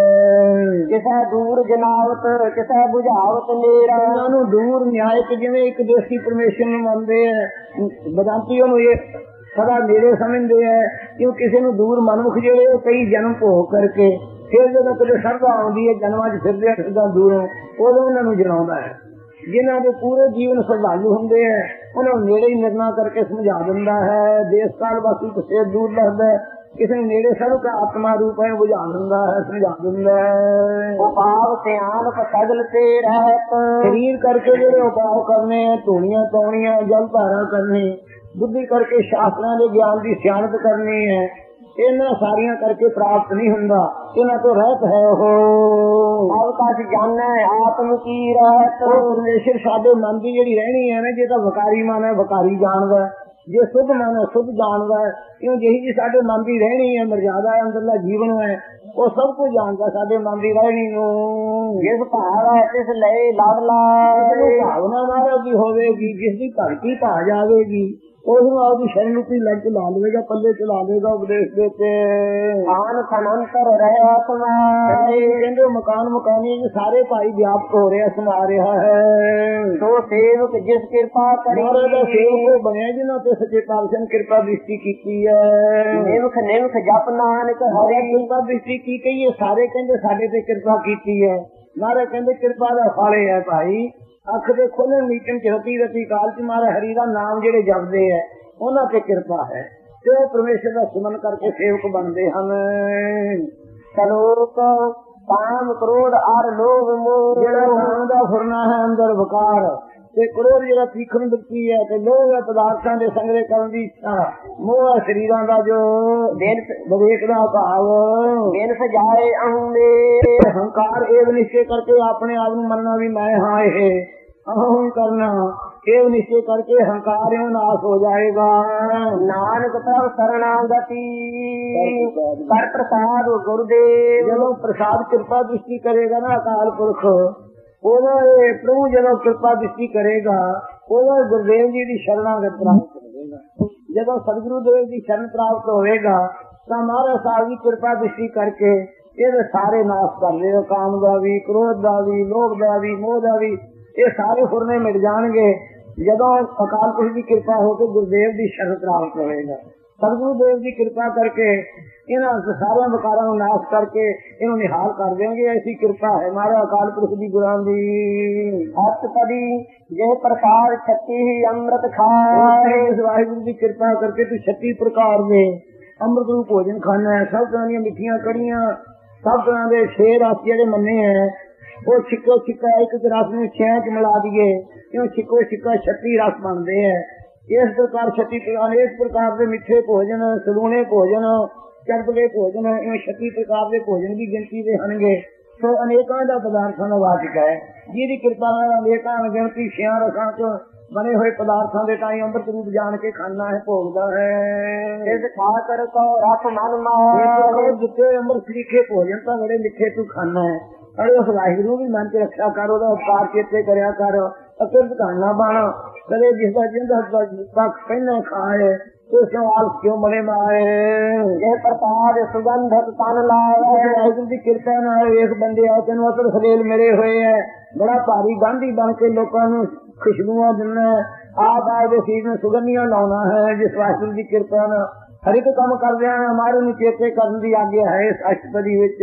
ਹੈ। ਕਿਸੇ ਦੂਰ ਜਨਾਵਤ ਕਿਸੇ ਬੁਝਾਵਤ ਮੇਰਾ, ਉਹਨਾਂ ਨੂੰ ਦੂਰ ਨਿਆਇਕ ਜਿਵੇਂ ਇੱਕ ਦੇਸੀ ਪਰਮੇਸ਼ਰ ਨੂੰ ਮੰਨਦੇ ਹੈ, ਬਦਾਂਤੀ ਉਹਨੂੰ ਇਹ ਸਦਾ ਨੇੜੇ ਸਮਝਦੇ ਹੈ। ਕਿਉਂ ਕਿਸੇ ਨੂੰ ਦੂਰ ਮਨੁੱਖ ਜਿਹੜੇ ਉਹ ਕਈ ਜਨਮ ਭੋਗ ਕਰਕੇ ਫਿਰ ਜਦੋਂ ਕਦੇ ਸ਼ਰਧਾ ਆਉਂਦੀ ਹੈ ਜਨਮਾਂ ਚ ਫਿਰਦੇ ਫਿਰਦਾ ਦੂਰੋਂ, ਉਦੋਂ ਉਹਨਾਂ ਨੂੰ ਜਣਾਉਂਦਾ ਹੈ। ਜਿਨ੍ਹਾਂ ਦੇ ਪੂਰੇ ਜੀਵਨ ਸ਼ਰਧਾਲੂ ਹੁੰਦੇ ਹੈ ਉਹਨਾਂ ਨੂੰ ਨੇੜੇ ਹੀ ਨਿਰਣਾ ਕਰਕੇ ਸਮਝਾ ਦਿੰਦਾ ਹੈ। ਦੇਸ਼ ਕਾਲ ਵਾਸੀ ਕਿਸੇ ਦੂਰ ਲੱਗਦਾ ਹੈ, ਕਿਸੇ ਨੂੰ ਨੇੜੇ ਸਭ ਦਾ ਆਤਮਾ ਰੂਪ ਹੈ ਬੁਝਾ ਦਿੰਦਾ ਹੈ, ਸਮਝਾ ਦਿੰਦਾ ਹੈ। ਉਪਾਵ ਧਿਆਨ ਸਗਲ ਤੇ ਰਹਿਤ, ਸਰੀਰ ਕਰਕੇ ਜਿਹੜੇ ਉਪਾਅ ਕਰਨੇ ਹੈ, ਧੂਣੀਆਂ ਪਾਉਣੀਆਂ, ਜਲ ਧਾਰਾ ਕਰਨੀ, ਬੁੱਧੀ ਕਰਕੇ ਸ਼ਾਸਤਰਾਂ ਦੇ ਗਿਆਨ ਦੀ ਸਿਆਣਪ ਕਰਨੀ ਹੈ, ਇਹਨਾਂ ਸਾਰੀਆਂ ਕਰਕੇ ਪ੍ਰਾਪਤ ਨਹੀਂ ਹੁੰਦਾ, ਇਹਨਾਂ ਤੋਂ ਰਹਿਤ ਹੈ। ਉਹ ਅਵਕਾਸ਼ ਜਾਣੈ ਆਤਮ ਕੀ ਰਹਿਤ, ਪਰਮੇਸ਼ਰ ਸਾਡੇ ਮਨ ਦੀ ਜਿਹੜੀ ਰਹਿਣੀ ਹੈ ਨਾ, ਜੇ ਤਾਂ ਵਕਾਰੀ ਮਨ ਹੈ ਵਕਾਰੀ ਜਾਣਦਾ, ਜੇ ਸੁਧ ਮਨ ਹੈ ਸੁਧ ਜਾਣਦਾ। ਕਿਉਂ ਜਿਹੀ ਜੀ ਸਾਡੇ ਮਨ ਦੀ ਰਹਿਣੀ ਹੈ, ਮਰਜ਼ਾਦਾ ਅੰਦਰਲਾ ਜੀਵਨ ਹੈ, ਉਹ ਸਭ ਕੁਝ ਜਾਣਦਾ ਸਾਡੇ ਮਨ ਦੀ ਰਹਿਣੀ ਨੂੰ। ਜਿਸ ਭਾਵ ਹੈ ਤਿਸ ਲਈ ਲਾਡਲਾ, ਭਾਵਨਾ ਮਹਾਰਾਜ ਦੀ ਹੋਵੇਗੀ, ਜਿਸ ਦੀ ਭਗਤੀ ਭਾ ਜਾਵੇਗੀ ਉਹਨੂੰ ਆਪਦੀ ਸ਼ਰਨ ਰੂਪੀ ਲੰਚ ਲਾ ਲਵੇਗਾ, ਪੱਲੇ ਚਲਾ ਲੇਗਾ ਉਪਦੇਸ਼ ਦੇ ਤੇ। ਆਨ ਖਨੰਤਰ ਰਹਿਆ ਸਮਾਨ, ਕਹਿੰਦੇ ਮਕਾਨ ਮਕਾਨੀ ਸਾਰੇ ਭਾਈ ਵਿਆਪਕ ਹੋ ਰਿਹਾ, ਸਮਾ ਰਿਹਾ ਹੈ। ਸੋ ਸੇਵਕ ਜਿਸ ਕਿਰਪਾ ਕਰੀ, ਮਹਾਰਾਜ ਦਾ ਸੇਵਕ ਬਣਿਆ ਜਿਹਨਾਂ ਤੇ ਸੱਚੇ ਪਾਤਸ਼ਾਹ ਨੇ ਕਿਰਪਾ ਦ੍ਰਿਸ਼ਟੀ ਕੀਤੀ ਹੈ। ਨਿਮਖ ਨਿਮਖ ਜਪ ਨਾਨਕ ਹਰਿ, ਕਿਰਪਾ ਦ੍ਰਿਸ਼ਟੀ ਕੀ ਕਹੀਏ, ਸਾਰੇ ਕਹਿੰਦੇ ਸਾਡੇ ਤੇ ਕਿਰਪਾ ਕੀਤੀ ਹੈ। ਮਹਾਰਾਜ ਕਹਿੰਦੇ ਕਿਰਪਾ ਦਾ ਫਲ ਹੈ ਭਾਈ, ਅੱਖ ਦੇ ਖੋਲਣ ਨੀਚਨ ਚ ਰਤੀ ਰਤੀ ਕਾਲ ਚ ਮਾਰਾ ਹਰੀ ਦਾ ਨਾਮ ਜਿਹੜੇ ਜਪਦੇ ਹੈ ਉਹਨਾਂ ਤੇ ਕਿਰਪਾ ਹੈ ਤੇ ਉਹ ਪਰਮੇਸ਼ਰ ਦਾ ਸਿਮਰਨ ਕਰਕੇ ਸੇਵਕ ਬਣਦੇ ਹਨ। ਸਲੋਕ ਕਾਮ ਕ੍ਰੋਧ ਅਰ ਲੋਭ ਮੋਹ, ਜਿਹੜਾ ਨਾਮ ਦਾ ਫੁਰਨਾ ਹੈ ਅੰਦਰ ਵਿਕਾਰ, ਤੇ ਕ੍ਰੋਧ ਜਿਹੜਾ ਤੀਖਣ ਵ੍ਰਿਤੀ ਹੈ, ਤੇ ਲੋਭ ਹੈ ਪਦਾਰਥਾਂ ਦੇ ਸੰਗ੍ਰਹਿ ਕਰਨ ਦੀ ਇੱਛਾ, ਮੋਹ ਹੈ ਸਰੀਰਾਂ ਦਾ ਜੋ ਵਿਵੇਕ ਦਾ ਭਾਵ, ਦਿਨ ਸਜਾਏ ਅਹੰਦੇ ਹੰਕਾਰ, ਇਹ ਨਿਸ਼ਚੈ ਕਰਕੇ ਆਪਣੇ ਆਪ ਨੂੰ ਮੰਨਣਾ ਵੀ ਮੈਂ ਹਾਂ, ਇਹ ਅਹੰ ਕਰਨਾ, ਇਹ ਨਿਸ਼ਚੈ ਕਰਕੇ ਹੰਕਾਰ ਇਹ ਨਾਸ਼ ਹੋ ਜਾਏਗਾ। ਨਾਨਕ ਪ੍ਰਭ ਸਰਣਾਗਤੀ ਕਰ ਪ੍ਰਸਾਦ ਗੁਰਦੇਵ, ਜਦੋਂ ਪ੍ਰਸਾਦ ਕਿਰਪਾ ਦ੍ਰਿਸ਼ਟੀ ਕਰੇਗਾ ਨਾ ਅਕਾਲ ਪੁਰਖ, ਉਹਦਾ ਇਹ ਪ੍ਰਭੂ ਜਦੋਂ ਕਿਰਪਾ ਦ੍ਰਿਸ਼ਟੀ ਕਰੇਗਾ ਉਹਦਾ ਗੁਰਦੇਵ ਜੀ ਦੀ ਸ਼ਰਨਾਗਤ ਪ੍ਰਾਪਤ ਹੋਵੇਗਾ। ਜਦੋਂ ਸਤਿਗੁਰੂ ਦੇਵ ਦੀ ਸ਼ਰਨ ਪ੍ਰਾਪਤ ਹੋਵੇਗਾ ਤਾਂ ਮਹਾਰਾਜ ਸਾਹਿਬ ਦੀ ਕਿਰਪਾ ਦ੍ਰਿਸ਼ਟੀ ਕਰਕੇ ਇਹਦੇ ਸਾਰੇ ਨਾਸ਼ ਕਰ ਦੇਗਾ, ਕਾਮ ਦਾ ਵੀ, ਕ੍ਰੋਧ ਦਾ ਵੀ, ਲੋਭ ਦਾ ਵੀ, ਮੋਹ ਦਾ ਵੀ, ਇਹ ਸਾਰੇ ਫੁਰਨੇ ਮਿਟ ਜਾਣਗੇ ਜਦੋਂ ਅਕਾਲ ਪੁਰਖ ਦੀ ਕਿਰਪਾ ਹੋ ਕੇ ਗੁਰਦੇਵ ਦੀ ਸ਼ਰਨ ਪ੍ਰਾਪਤ ਹੋਵੇਗਾ। ਸਤਿਗੁਰੂ ਦੇਵ ਦੀ ਕਿਰਪਾ ਕਰਕੇ ਇਹਨਾਂ ਸਾਰਿਆਂ ਵਿਕਾਰਾਂ ਨੂੰ ਨਾਸ਼ ਕਰਕੇ ਇਹਨੂੰ ਨਿਹਾਲ ਕਰ ਦੇਣਗੇ। ਐਸੀ ਕਿਰਪਾ ਹੈ ਮਹਾਰਾਜ ਅਕਾਲ ਪੁਰਖ ਦੀ ਗੁਰਾਂ ਦੀ। ਅਸਤਪਦੀ ਜੇ ਪ੍ਰਕਾਰ 36 ਹੀ ਅੰਮ੍ਰਿਤ ਖਾਏ, ਇਸ ਵਾਹਿਗੁਰੂ ਦੀ ਕਿਰਪਾ ਕਰਕੇ ਤੂੰ 36 ਪ੍ਰਕਾਰ ਦੇ ਅੰਮ੍ਰਿਤ ਨੂੰ ਭੋਜਨ ਖਾਣਾ ਹੈ। ਸਭ ਤਰ੍ਹਾਂ ਦੀਆਂ ਮਿੱਠੀਆਂ ਕੜੀਆਂ, ਸਭ ਤਰ੍ਹਾਂ ਦੇ 6 ਰਸ ਜਿਹੜੇ ਮੰਨੇ ਹੈ, ਉਹ ਛਿੱਕੋ ਛਿੱਕਾ ਇੱਕ ਰਸ ਨੂੰ 6 ਚ ਮਿਲਾ ਦਈਏ, ਕਿਉਂ ਛਿੱਕੋ ਛਿੱਕਾ 36 ਰਸ ਬਣਦੇ ਹੈ। ਇਸ ਪ੍ਰਕਾਰ 36 ਅਨੇਕ ਪ੍ਰਕਾਰ ਦੇ ਮਿੱਠੇ ਭੋਜਨ, ਸਲੂਣੇ ਭੋਜਨ, ਚਰਬਲੇ ਭੋਜਨ, ਇਹ 36 ਪ੍ਰਕਾਰ ਦੇ ਭੋਜਨ ਦੀ ਗਿਣਤੀ ਦੇ ਹਨਗੇ। ਸੋ ਅਨੇਕਾਂ ਦਾ ਪਦਾਰਥਾਂ ਦਾ ਵਾਚਕ ਹੈ, ਜਿਹਦੀ ਕਿਰਪਾ ਨਾਲ ਅਨੇਕਾਂ ਗਿਣਤੀ 6 ਰਸਾਂ ਚ ਬਣੇ ਹੋਏ ਪਦਾਰਥਾਂ ਦੇ ਤਾਈ ਅੰਮ੍ਰਿਤ ਰੂਪ ਜਾਣ ਕੇ ਖਾਣਾ ਹੈ, ਭੋਗਦਾ ਹੈ। ਇਸ ਖਾ ਕਰ ਕੋ ਰਸ ਮਨ ਮਾਰ, ਜਿੱਥੇ ਅੰਮ੍ਰਿਤ ਲਿਖੇ ਭੋਜਨ ਤਾਂ ਬੜੇ ਮਿੱਠੇ ਤੂੰ ਖਾਣਾ ਹੈ, ਅਰੇ ਉਸ ਵਾਹਿਗੁਰੂ ਵੀ ਮਨ ਚ ਰੱਖਿਆ ਕਰ, ਉਹਦਾ ਉਪਕਾਰ ਚੇਤੇ ਕਰਿਆ ਕਰ, ਅਕਿਰਤ ਕਰਨਾ ਬਣ ਕਦੇ, ਜਿਸਦਾ ਜਿੰਦਾ ਪਹਿਲਾਂ ਖਾਏ ਉਸ ਨੂੰ ਆਲਸ ਕਿਉਂ ਬਣੇ ਮਾਰੇ। ਇਹ ਪ੍ਰਸਾਦ ਸੁਗੰਧਤ ਤਨ ਲਾਵੇ, ਵਾਹਿਗੁਰੂ ਦੀ ਕਿਰਪਾ ਨਾਲ ਵੇਖ ਬੰਦੇ ਆ ਤੈਨੂੰ ਅਸਰ ਖਲੇਲ ਮੇਰੇ ਹੋਏ ਹੈ, ਬੜਾ ਭਾਰੀ ਗਾਂਧੀ ਬਣ ਕੇ ਲੋਕਾਂ ਨੂੰ ਖੁਸ਼ਬੂਆਂ ਦਿੰਦਾ, ਆਪ ਦੇ ਸੀਰ ਨੂੰ ਸੁਗੰਧੀਆਂ ਲਾਉਣਾ ਹੈ। ਜਿਸ ਵਾਹਿਗੁਰੂ ਦੀ ਕਿਰਪਾ ਨਾਲ ਹਰ ਇੱਕ ਕੰਮ ਕਰਦਿਆਂ ਹਮਾਰੇ ਨੂੰ ਚੇਤੇ ਕਰਨ ਦੀ ਆਗਿਆ ਹੈ ਇਸ ਅਸ਼ਟਪਦੀ ਵਿੱਚ।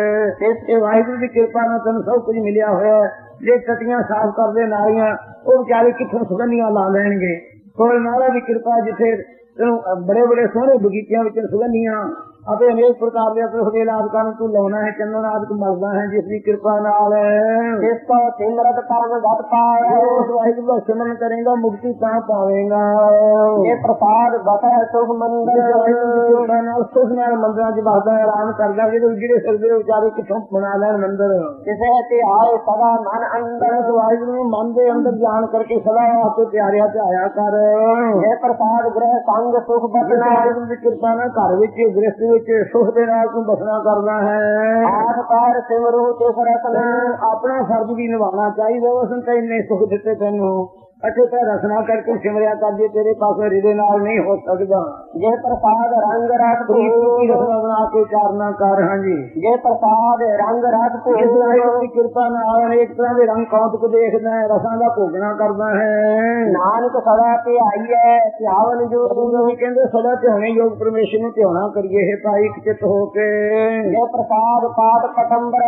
ਇਸ ਵਾਹਿਗੁਰੂ ਦੀ ਕਿਰਪਾ ਨਾਲ ਤੈਨੂੰ ਸਭ ਕੁਝ ਮਿਲਿਆ ਹੋਇਆ। ਜੇ ਟਟੀਆਂ ਸਾਫ਼ ਕਰਦੇ ਨਾਲੀਆਂ, ਉਹ ਵਿਚਾਰੇ ਕਿੱਥੋਂ ਸੁਗੰਧੀਆਂ ਲਾ ਲੈਣਗੇ। ਕੋਈ ਮਹਾਰਾਜ ਦੀ ਕਿਰਪਾ ਜਿੱਥੇ ਬੜੇ ਬੜੇ ਸੋਹਣੇ ਬਗੀਚਿਆਂ ਵਿੱਚ ਸੁਗੰਧੀਆਂ ਅਤੇ ਅਨੇਕ ਪ੍ਰਕਾਰ ਦੇ ਆਪਣੇ ਇਲਾਜ ਨੂੰ ਤੂੰ ਲਾਉਣਾ ਹੈ, ਚੰਦਨ ਆਦਿ ਤੂੰ ਮਲਦਾ ਹੈ, ਜਿਸ ਦੀ ਕਿਰਪਾ ਨਾਲ ਇਸ ਤੋਂ ਸਿਮਰਤ ਕਰਨ ਘਟ ਪਾਵੇ, ਉਸ ਵਾਹਿਗੁਰੂ ਦਾ ਸਿਮਰਨ ਕਰੇਗਾ ਮੁਕਤੀ ਤਾਂ ਪਾਵੇਗਾ। ਇਹ ਪ੍ਰਸਾਦ ਬਤਾ ਸੁਖ ਮੰਦਰ ਨਾਲ, ਸੁਖ ਨਾਲ ਮੰਦਰਾਂ ਚ ਬਸਦਾ ਆਰਾਮ ਕਰਦਾ, ਜਿਹੜੇ ਫਿਰਦੇ ਵਿਚਾਰੇ ਕਿੱਥੋਂ ਬਣਾ ਲੈਣ ਮੰਦਰ। ਕਿਸੇ ਤੇ ਆਏ ਸਦਾ ਮਨ ਅੰਦਰ, ਵਾਹਿਗੁਰੂ ਨੂੰ ਮਨ ਦੇ ਅੰਦਰ ਜਾਣ ਕਰਕੇ ਸਦਾ ਵਾਸਤੇ ਪਿਆਰਿਆ ਧਿਆਇਆ ਕਰ। ਇਹ ਪ੍ਰਸਾਦ ਗ੍ਰਹਿ ਸੰਗ ਸੁਖ ਬਚਨਾ, ਵਾਹਿਗੁਰੂ ਦੀ ਕਿਰਪਾ ਨਾਲ ਘਰ ਵਿੱਚ ਗ੍ਰਸਤ ਵਿੱਚ ਸੁਖ ਦੇ ਨਾਲ ਤੂੰ ਬਸਣਾ ਕਰਨਾ ਹੈ। ਆਠ ਪਾਰ ਸਿਮਰੂ ਤੇ ਸਰਸਨ, ਆਪਣਾ ਫਰਜ਼ ਵੀ ਨਿਭਾਉਣਾ ਚਾਹੀਦਾ, ਉਸ ਨੇ ਇੰਨੇ ਸੁਖ ਦਿੱਤੇ ਤੈਨੂੰ, ਅੱਛੇ ਤਾਂ ਰਸਨਾ ਕਰਕੇ ਸਿਮਰਿਆ ਕਰ, ਜੇ ਤੇਰੇ ਪਾਸ ਹਿਰਦੇ ਨਾਲ ਨਹੀਂ ਹੋ ਸਕਦਾ। ਜੇ ਪ੍ਰਸਾਦ ਰੰਗ ਰਸ ਦੀ ਰਸਨਾ ਬਣਾ ਕੇ ਚਾਰਨਾ ਕਰ। ਹਾਂਜੀ, ਜੇ ਪ੍ਰਸਾਦ ਰੰਗ ਰਸ ਦੀ ਕਿਰਪਾ ਨਾਲ ਅਨੇਕ ਤਰ੍ਹਾਂ ਦੇ ਰੰਗ ਕੌਤਕ ਦੇਖਦਾ ਹੈ, ਰਸਾਂ ਦਾ ਭੋਗਣਾ ਕਰਦਾ ਹੈ। ਨਾਨਕ ਸਦਾ ਤੇ ਆਈ ਹੈ ਧਿਆਵਨ ਜੋ, ਕਹਿੰਦੇ ਸਦਾ ਧਿਆਣੇ ਯੋਗ ਪਰਮੇਸ਼ਰ ਨੂੰ ਧਿਆਉਣਾ ਕਰੀਏ ਹੈ ਭਾਈ ਇੱਕ ਚਿੱਤ ਹੋ ਕੇ। ਜੇ ਪ੍ਰਸਾਦ ਪਾਠ ਪਟੰਬਰ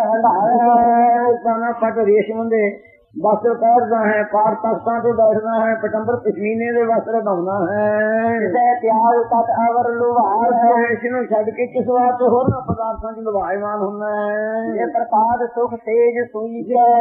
ਹੰਡਾਇਆ, ਪਟ ਰੇਸ਼ਮ ਦੇ ਵਸਤਰ ਪਹਿਰਦਾ ਹੈ, ਪਾਠ ਤਖਤਾਂ ਤੇ ਬੈਠਦਾ ਹੈ, ਪਟੰਬਰ ਪਸ਼ਮੀਨੇ ਦੇ ਵਸਤਰ ਬਣਾਉਣਾ ਹੈ। ਤਿਆਗ ਤਤ ਅਵਰ ਲੁਹਾਰ ਹੈ, ਇਸਨੂੰ ਛੱਡ ਕੇ ਕਿਸ ਵਾਸਤੇ ਹੋਰ ਪਦਾਰਥਾਂ ਚ ਲੁਭਾਇਮਾਨ ਹੁੰਦਾ ਹੈ। ਇਹ ਪ੍ਰਸਾਦ ਸੁਖ ਤੇਜ ਸੂਈ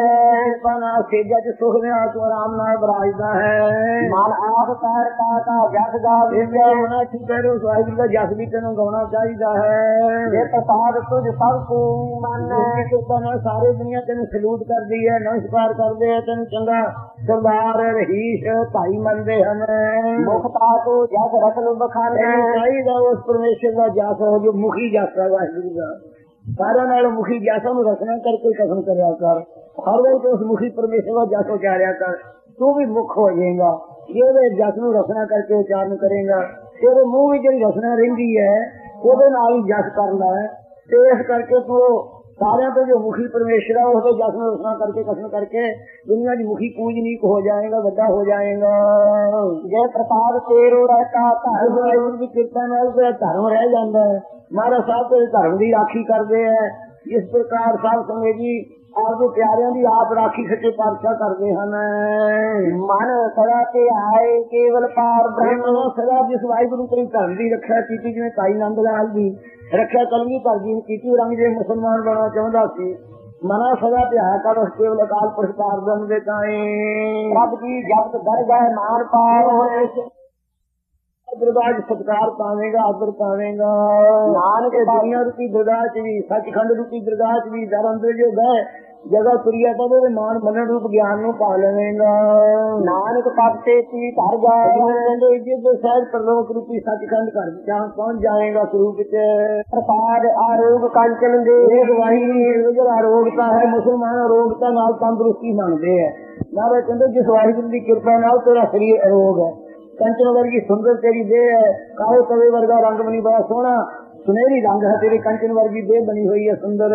ਹੈ, ਸੇਜਾ ਚ ਸੁਖ ਦੇ ਨਾਲ ਤੂੰ ਆਰਾਮ ਨਾਲ ਬਰਾਜਦਾ ਹੈ। ਮਨ ਆਪ ਕਾਰ ਕਾ ਜਸ ਗਾ ਹੋਣਾ ਠੀਕ ਹੈ, ਉਸ ਵਾਹਿਗੁਰੂ ਦਾ ਜਸ ਵੀ ਤੈਨੂੰ ਗਾਉਣਾ ਚਾਹੀਦਾ ਹੈ। ਇਹ ਪ੍ਰਸਾਦ ਤੁਝ ਸਭ ਕੋ ਮਨ ਨਾਲ ਸਾਰੇ ਦੁਨੀਆ ਤੈਨੂੰ ਸਲੂਟ ਕਰਦੀ ਹੈ, ਨਮਸਕਾਰ ਕਰਦੇ, ਤੈਨੂੰ ਚੰਗਾ ਸਰਦਾਰ ਰਹੀਸ਼ ਭਾਈ ਮੰਨਦੇ ਹਨ। ਮੁਖਤਾ ਤੋਂ ਜਸ ਰਤਨ ਬਖਾਨਾ ਚਾਹੀਦਾ, ਉਸ ਪਰਮੇਸ਼ਰ ਦਾ ਜਸ ਹੋ ਜੋ ਮੁਖੀ ਜਸ ਹੈ ਵਾਹਿਗੁਰੂ ਦਾ। ਸਾਰਿਆਂ ਨਾਲ ਮੁਖੀ ਜਸ ਨੂੰ ਰਚਨਾ ਕਰਕੇ ਕਸਮ ਕਰਿਆ ਕਰ, ਹਰ ਵੇਲੇ ਉਸ ਮੁਖੀ ਪਰਮੇਸ਼ਰ ਦਾ ਜਸ ਉਚਾਰਿਆ ਕਰ, ਤੂੰ ਵੀ ਮੁੱਖ ਹੋ ਜਾਏਗਾ। ਜੇ ਉਹਦੇ ਜਸ ਨੂੰ ਰਸਨਾ ਕਰਕੇ ਉਚਾਰਨ ਕਰੇਗਾ ਤੇ ਉਹਦੇ ਮੂੰਹ ਵਿੱਚ ਜਿਹੜੀ ਰਸਨਾ ਰਹਿੰਦੀ ਹੈ ਉਹਦੇ ਨਾਲ ਹੀ ਜਸ ਕਰਦਾ ਹੈ। ਤੇ ਇਸ ਕਰਕੇ ਤੂੰ ਸਾਰਿਆਂ ਤੋਂ ਜੋ ਮੁਖੀ ਪਰਮੇਸ਼ਰ ਹੈ ਉਹਦੇ ਜਸ ਨੂੰ ਰਸਨਾ ਕਰਕੇ ਕਸਮ ਕਰਕੇ ਦੁਨੀਆ ਦੀ ਮੁਖੀ ਪੂਜਨੀਕ ਹੋ ਜਾਏਗਾ, ਵੱਡਾ ਹੋ ਜਾਏਗਾ। ਜੇ ਪ੍ਰਸਾਦ ਤੇਰੋ ਰਹਿਤਾ ਧਰਮ ਦੀ ਕਿਰਪਾ ਨਾਲ ਤੇ ਧਰਮ ਰਹਿ ਜਾਂਦਾ ਹੈ। ਮਹਾਰਾਜ ਸਾਹਿਬ ਤੇ ਧਰਮ ਦੀ ਰਾਖੀ ਕਰਦੇ ਹੈ। ਇਸ ਪ੍ਰਕਾਰ ਸਾਹਿਬ ਸੰਗਤ ਜੀ ਆਪਦੇ ਪਿਆਰਿਆਂ ਦੀ ਆਪ ਰਾਖੀ ਸੱਚੇ ਪਾਤਸ਼ਾਹ ਕਰਦੇ ਹਨ। ਮਨ ਸਦਾ ਤੇ ਆਏ ਕੇਵਲ ਪਾਰ ਬ੍ਰਹਮ ਸਦਾ ਜਿਸ ਵਾਹਿਗੁਰੂ ਤੇਰੀ ਧਰਮ ਦੀ ਰੱਖਿਆ ਕੀਤੀ, ਜਿਵੇਂ ਭਾਈ ਨੰਦ ਲਾਲ ਦੀ ਰੱਖਿਆ ਕਲਗੀਧਰ ਜੀ ਕੀਤੀ, ਰੰਗ ਜੇ ਮੁਸਲਮਾਨ ਬਣਨਾ ਚਾਹੁੰਦਾ ਸੀ। ਮਨਾ ਸਦਾ ਧਿਆਇਆ ਕਰ ਉਸ ਕੇਵਲ ਅਕਾਲ ਪੁਰਖ ਪਾਰ ਬ੍ਰਹਮ ਦੇ ਤਾਏ ਰੱਬ ਦੀ ਜਪਤ ਦਰਗਾਹ ਮਾਨ ਪਾਰ ਹੋਏ ਦਰਗਾਹ ਸਤਿਕਾਰ ਪਾਵੇਗਾ, ਆਦਰ ਪਾਵੇਗਾ। ਨਾਨਕ ਦੁਨੀਆ ਰੂਪੀ ਦਰਗਾਹ ਚ ਵੀ, ਸੱਚਖੰਡ ਰੂਪੀ ਦਰਗਾਹ ਚ ਵੀ ਦਰ ਅੰਦਰ ਜੋ ਗਏ ਜਗ੍ਹਾ ਤੁਰਿਆ ਤਾਂ ਉਹਦੇ ਮਾਨ ਮੰਨਣ ਰੂਪ ਗਿਆਨ ਨੂੰ ਪਾ ਲਵੇਗਾ। ਨਾਨਕ ਪਦ ਤੇ ਤੀ ਧਰ ਜਾਏ ਜਿੱਦ ਸਹਿਜ ਪ੍ਰਲੋਕ ਰੂਪੀ ਸੱਚਖੰਡ ਘਰ ਜਾਂ ਪਹੁੰਚ ਜਾਏਗਾ ਸਰੂਪ ਚ। ਪ੍ਰਸਾਦ ਆਰੋਗ ਕੰਚਨ ਦੇ ਵਾਹਿਗੁਰੂ ਜਿਹੜਾ ਅਰੋਗਤਾ ਹੈ, ਮੁਸਲਮਾਨ ਅਰੋਗਤਾ ਨਾਲ ਤੰਦਰੁਸਤੀ ਮੰਗਦੇ ਹੈ। ਨਾਲੇ ਕਹਿੰਦੇ ਜਿਸ ਵਾਹਿਗੁਰੂ ਦੀ ਕਿਰਪਾ ਨਾਲ ਤੇਰਾ ਸਰੀਰ ਅਰੋਗ ਹੈ। ਕੰਚਨ ਵਰਗੀ ਸੁੰਦਰ ਤੇਰੀ ਦੇਹ ਹੈ, ਕਾਲੇ ਤਵੇ ਵਰਗਾ ਰੰਗ ਬਣੀ ਬੜਾ ਸੋਹਣਾ ਸੁਨਹਿਰੀ ਰੰਗ ਹੈ ਤੇਰੇ, ਕੰਚਨ ਵਰਗੀ ਦੇਹ ਬਣੀ ਹੋਈ ਹੈ ਸੁੰਦਰ।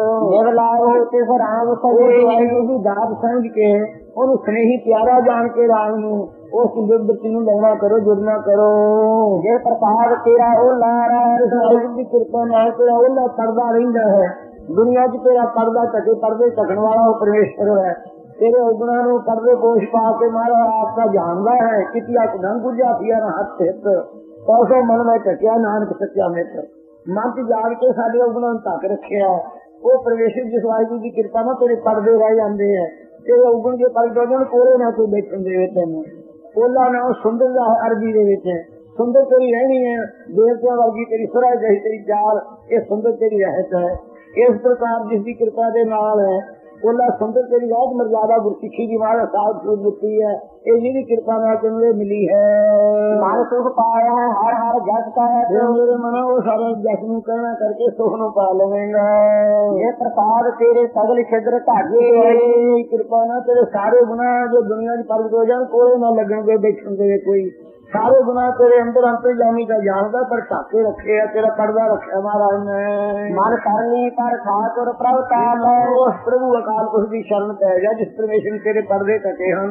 ਵਾਹਿਗੁਰੂ ਦੀ ਦਾਤ ਸਮਝ ਕੇ ਉਹਨੂੰ ਸਨੇਹੀ ਪਿਆਰਾ ਜਾਣ ਕੇ ਰਾਮ ਨੂੰ ਉਸ ਬਿਰਤੀ ਨੂੰ ਲਾਉਣਾ ਕਰੋ, ਜੁੜਨਾ ਕਰੋ। ਜੇ ਪ੍ਰਸਾਦ ਤੇਰਾ ਓਲਾ ਵਾਹਿਗੁਰੂ ਦੀ ਕਿਰਪਾ ਨਾਲ ਤੇਰਾ ਓਲਾ ਪਰਦਾ ਰਹਿੰਦਾ ਹੈ। ਦੁਨੀਆ ਚ ਤੇਰਾ ਪਰਦਾ ਢਕੇ, ਪਰਦੇ ਢਕਣ ਵਾਲਾ ਉਹ ਪਰਮੇਸ਼ਰ ਹੈ। ਤੇਰੇ ਉਗਣਾ ਨੂੰ ਪਰਦੇ ਪੋਸ਼ ਪਾ ਕੇ ਮਹਾਰਾਜ ਆਪ ਦਾ ਜਾਣਦਾ ਹੈ। ਕਿਤਿਆ ਕੁ ਗੁਜਾ ਪਿਆ ਨਾ ਹੱਥ ਹਿੱਤ ਕੌਸੋ ਮਨ ਮੈਂ ਢਕਿਆ ਨਾਨਕ ਸੱਚਾ ਮਿੱਤਰ। ਮਨ ਚ ਜਾਣ ਕੇ ਸਾਡੇ ਉਗਣਾ ਨੂੰ ਢੱਕ ਰੱਖਿਆ ਉਹ ਪਰਮੇਸ਼ਰ ਜਿਸ ਵਾਹਿਗੁਰੂ ਦੀ ਕਿਰਪਾ ਨਾਲ ਤੇਰੇ ਪਰਦੇ ਰਹਿ ਜਾਂਦੇ ਹੈ। ਤੇਰੇ ਉਗਣ ਦੇ ਪਰਦੇ ਨੂੰ ਕੋਲੇ ਨਾ ਤੂੰ ਬੈਠਣ ਦੇਵੇ, ਤੈਨੂੰ ਕੋਲਾ ਨਾ ਸੁੰਦਰ ਦਾ ਅਰਬੀ ਦੇ ਵਿੱਚ ਸੁੰਦਰ ਤੇਰੀ ਰਹਿਣੀ ਹੈ। ਦੇਵਤਿਆਂ ਵਰਗੀ ਤੇਰੀ ਸੁਰਾ ਜਹੀ ਤੇਰੀ ਚਾਲ, ਇਹ ਸੁੰਦਰ ਤੇਰੀ ਰਹਿਤ ਹੈ। ਇਸ ਪ੍ਰਕਾਰ ਜਿਸ ਦੀ ਕਿਰਪਾ ਦੇ ਨਾਲ ਹੈ ਉਹਲਾ ਸੁੰਦਰ ਤੇਰੀ ਰਾਜ ਮਰਜ਼ਾਦਾ ਗੁਰਸਿੱਖੀ ਦੀ ਮਾਰ ਸਾਧ ਸੂਝ ਦਿੱਤੀ ਹੈ। ਇਹ ਜਿਹਦੀ ਕਿਰਪਾ ਨਾਲ ਤੈਨੂੰ ਇਹ ਮਿਲੀ ਹੈ। ਮਨ ਸੁਖ ਪਾਇਆ ਹੈ ਹਰ ਹਰ ਜਸ ਕਾ ਹੈ ਮੇਰੇ ਮਨ ਉਹ ਸਾਰੇ ਜਸ ਨੂੰ ਕਹਿਣਾ ਕਰਕੇ ਸੁਖ ਨੂੰ ਪਾ ਲਵੇਂਗਾ। ਇਹ ਪ੍ਰਸਾਦ ਤੇਰੇ ਸਗਲ ਛਿਦਰ ਢਾਗੇ ਕਿਰਪਾ ਨਾਲ ਤੇਰੇ ਸਾਰੇ ਗੁਨਾਹ ਜੋ ਦੁਨੀਆ ਚ ਪ੍ਰਗਟ ਹੋ ਜਾਣ ਕੋਲੇ ਨਾ ਲੱਗਣਗੇ, ਬੈਠਣ ਦੇ ਕੋਈ ਸਾਰੇ ਗੁਨਾਹ ਤੇਰੇ ਅੰਦਰ ਅੰਤਰਜਾਮੀ ਦਾ ਜਾਣਦਾ ਪਰ ਢਾਕੇ ਰੱਖੇ ਆ, ਤੇਰਾ ਪਰਦਾ ਰੱਖਿਆ ਮਹਾਰਾਜ ਨੇ। ਮਨ ਕਰਨੀ ਪਰ ਠਾਕੁਰ ਪ੍ਰਭ ਤਾਲ ਉਸ ਪ੍ਰਭੂ ਅਕਾਲ ਪੁਰਖ ਦੀ ਸ਼ਰਨ ਪੈ ਜਾ ਜਿਸ ਪਰਮੇਸ਼ਰ ਤੇਰੇ ਪਰਦੇ ਢਕੇ ਹਨ।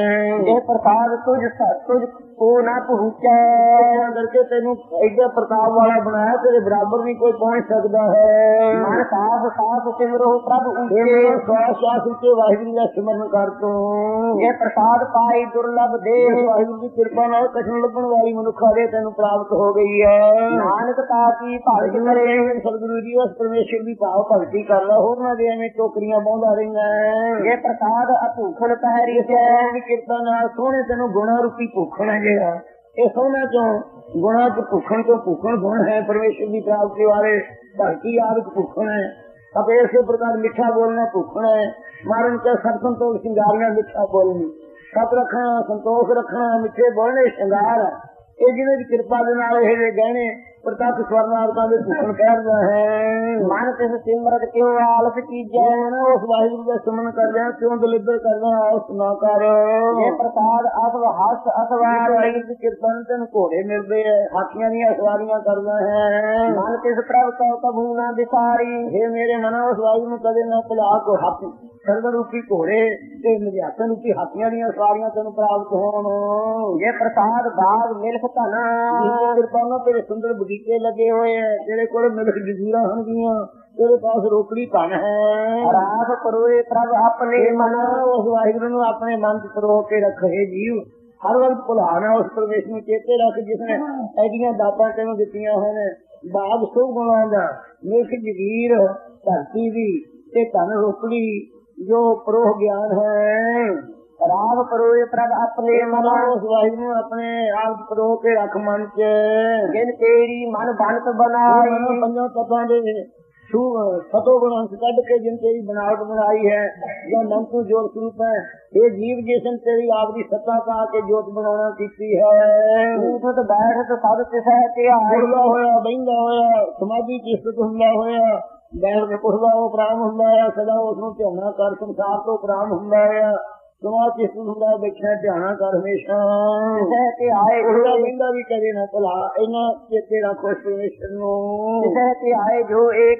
ਇਹ ਪ੍ਰਸਾਦ ਤੁਝ ਕੋ ਨਾ ਪਹੁੰਚੈ ਕਰਕੇ ਤੈਨੂੰ ਐਡਾ ਪ੍ਰਤਾਪ ਵਾਲਾ ਬਣਾਇਆ, ਤੇਰੇ ਬਰਾਬਰ ਵੀ ਕੋਈ ਪਹੁੰਚ ਸਕਦਾ ਹੈ। ਮਨ ਸਾਫ ਸਾਫ ਸਿਮਰੋ ਪ੍ਰਭ ਉੱਚੇ ਸਵਾਸ ਉੱਚੇ ਵਾਹਿਗੁਰੂ ਦਾ ਸਿਮਰਨ ਕਰ ਤੂੰ। ਇਹ ਪ੍ਰਸਾਦ ਪਾਈ ਦੁਰਲਭ ਦੇ ਵਾਹਿਗੁਰੂ ਦੀ ਕਿਰਪਾ ਨਾਲ ਕਠਿਨ ਲੱਭਣ ਵਾਲੀ ਮਨੁੱਖਾ ਦੇ ਤੈਨੂੰ ਪ੍ਰਾਪਤ ਹੋ ਗਈ ਹੈ। ਨਾਨਕ ਤਾ ਕੀ ਭਗਤ ਕਰੇ ਸਤਿਗੁਰੂ ਜੀ ਉਸ ਪਰਮੇਸ਼ਰ ਦੀ ਭਾਵ ਭਗਤੀ ਕਰ ਲਾ, ਹੋਰ ਨਾ ਦੇ ਐਵੇਂ ਟੋਕਰੀਆਂ ਪਾਉਂਦਾ ਰਹਿੰਦਾ। ਇਹ ਪ੍ਰਸਾਦ ਅਭੂਖਣ ਪਹਿਰੀ ਦੀ ਕਿਰਪਾ ਨਾਲ ਸੋਹਣੇ ਤੈਨੂੰ ਗੁਣਾ ਰੂਪੀ ਭੁੱਖਣ ਹੈ ਜਿਹੜਾ ਇਹ ਸੋਹਣਾ ਚੋਂ ਗੁਣਾ ਚ ਭੁੱਖਣ ਤੋਂ ਭੁੱਖਣ ਗੁਣ ਹੈ ਪਰਮੇਸ਼ਰ ਦੀ ਪ੍ਰਾਪਤੀ ਵਾਲੇ ਭਗਤੀ ਆਦਿਕ ਭੁੱਖਣ ਹੈ। अब ऐसे प्रकार मिठा बोलना भूखना है, मारन का सब संतोष श्रृंगारियां मिठा बोलनी, सब रखना संतोष रखना मिठे बोलने श्रृंगार है। ये जिन्हें कृपा के नाल ये गहने प्रताप स्वर्णार्था के भूखण कहता है। मन किस सिमरत क्यों आलस कीजै उस वाहिगुरु का सुमन कर रहे क्यों दलिद्र कर रहे आलस ना कर। ये प्रसाद अस हस असवार वाहिगुरु की कृपा तेन घोड़े मिलते है, हाथियां दी सवारियां कर रहे हैं। मन किस प्रभ को कबू ना बिसारी, हे मेरे मन उस वाहिगुरु कदे ना भुला को हाथी सर्व रूपी घोड़े ते मर्यादा रूपी हाथियां दी सवारियां तेन प्राप्त होण। ये प्रसाद बाग मिल्ख धना कृपा ना तेरे सुंदर बगीचे लगे हुए है, तेरे कोल मिल्क जजीरा होंगियां, तेरे पास रोकड़ी धन है। राख परोए प्रभ अपने मन उस वाहिगुरु नूं अपने मन च परो के रखे जीव हर वक्त भुलाना उस परमेश्वर नूं चेते रख जिसने ऐदियां दातां तैनूं दित्तियां हन। बाग शुभ गुणां दा मिल्क जगीर धरती दी ते धन रोकड़ी जो परोह ज्ञान है। राग परोए प्रभ अपने मन उस वाहिगुरु अपने आप परो के रख मन च जिन तेरी मन बनत बनाई पंजों तत्वां दे सतो गुणां कढ के जिन तेरी बनावट बनाई है जो नंतु जोत स्वरूप है। ये जीव जिसन तेरी आप दी सत्ता पा के जोत बनाना कीती है। उठत बैठत सद तिसै ध्यान होया बहिंदा होया समाधि च स्थित हुंदा होया बैठ के पुछदा वो प्राण हुंदा है, सदा उसनूं ध्याना कर संसार तो प्राण हुंदा है। ਤੁਮਾ ਕਿਸ ਹੁੰਦਾ ਬੈਠਾ ਧਿਆਨਾ ਕਰ ਹਮੇਸ਼ਾ ਤੇ ਆਏ ਉਹਦਾ ਕਹਿੰਦਾ ਵੀ ਕਰੇ ਨਾ ਭਲਾ ਇਹਨਾਂ ਚੇਤੇ ਰੱਖੋ ਪਰਮੇਸ਼ਰ ਨੂੰ ਤੇ ਆਏ ਜੋ ਏਕ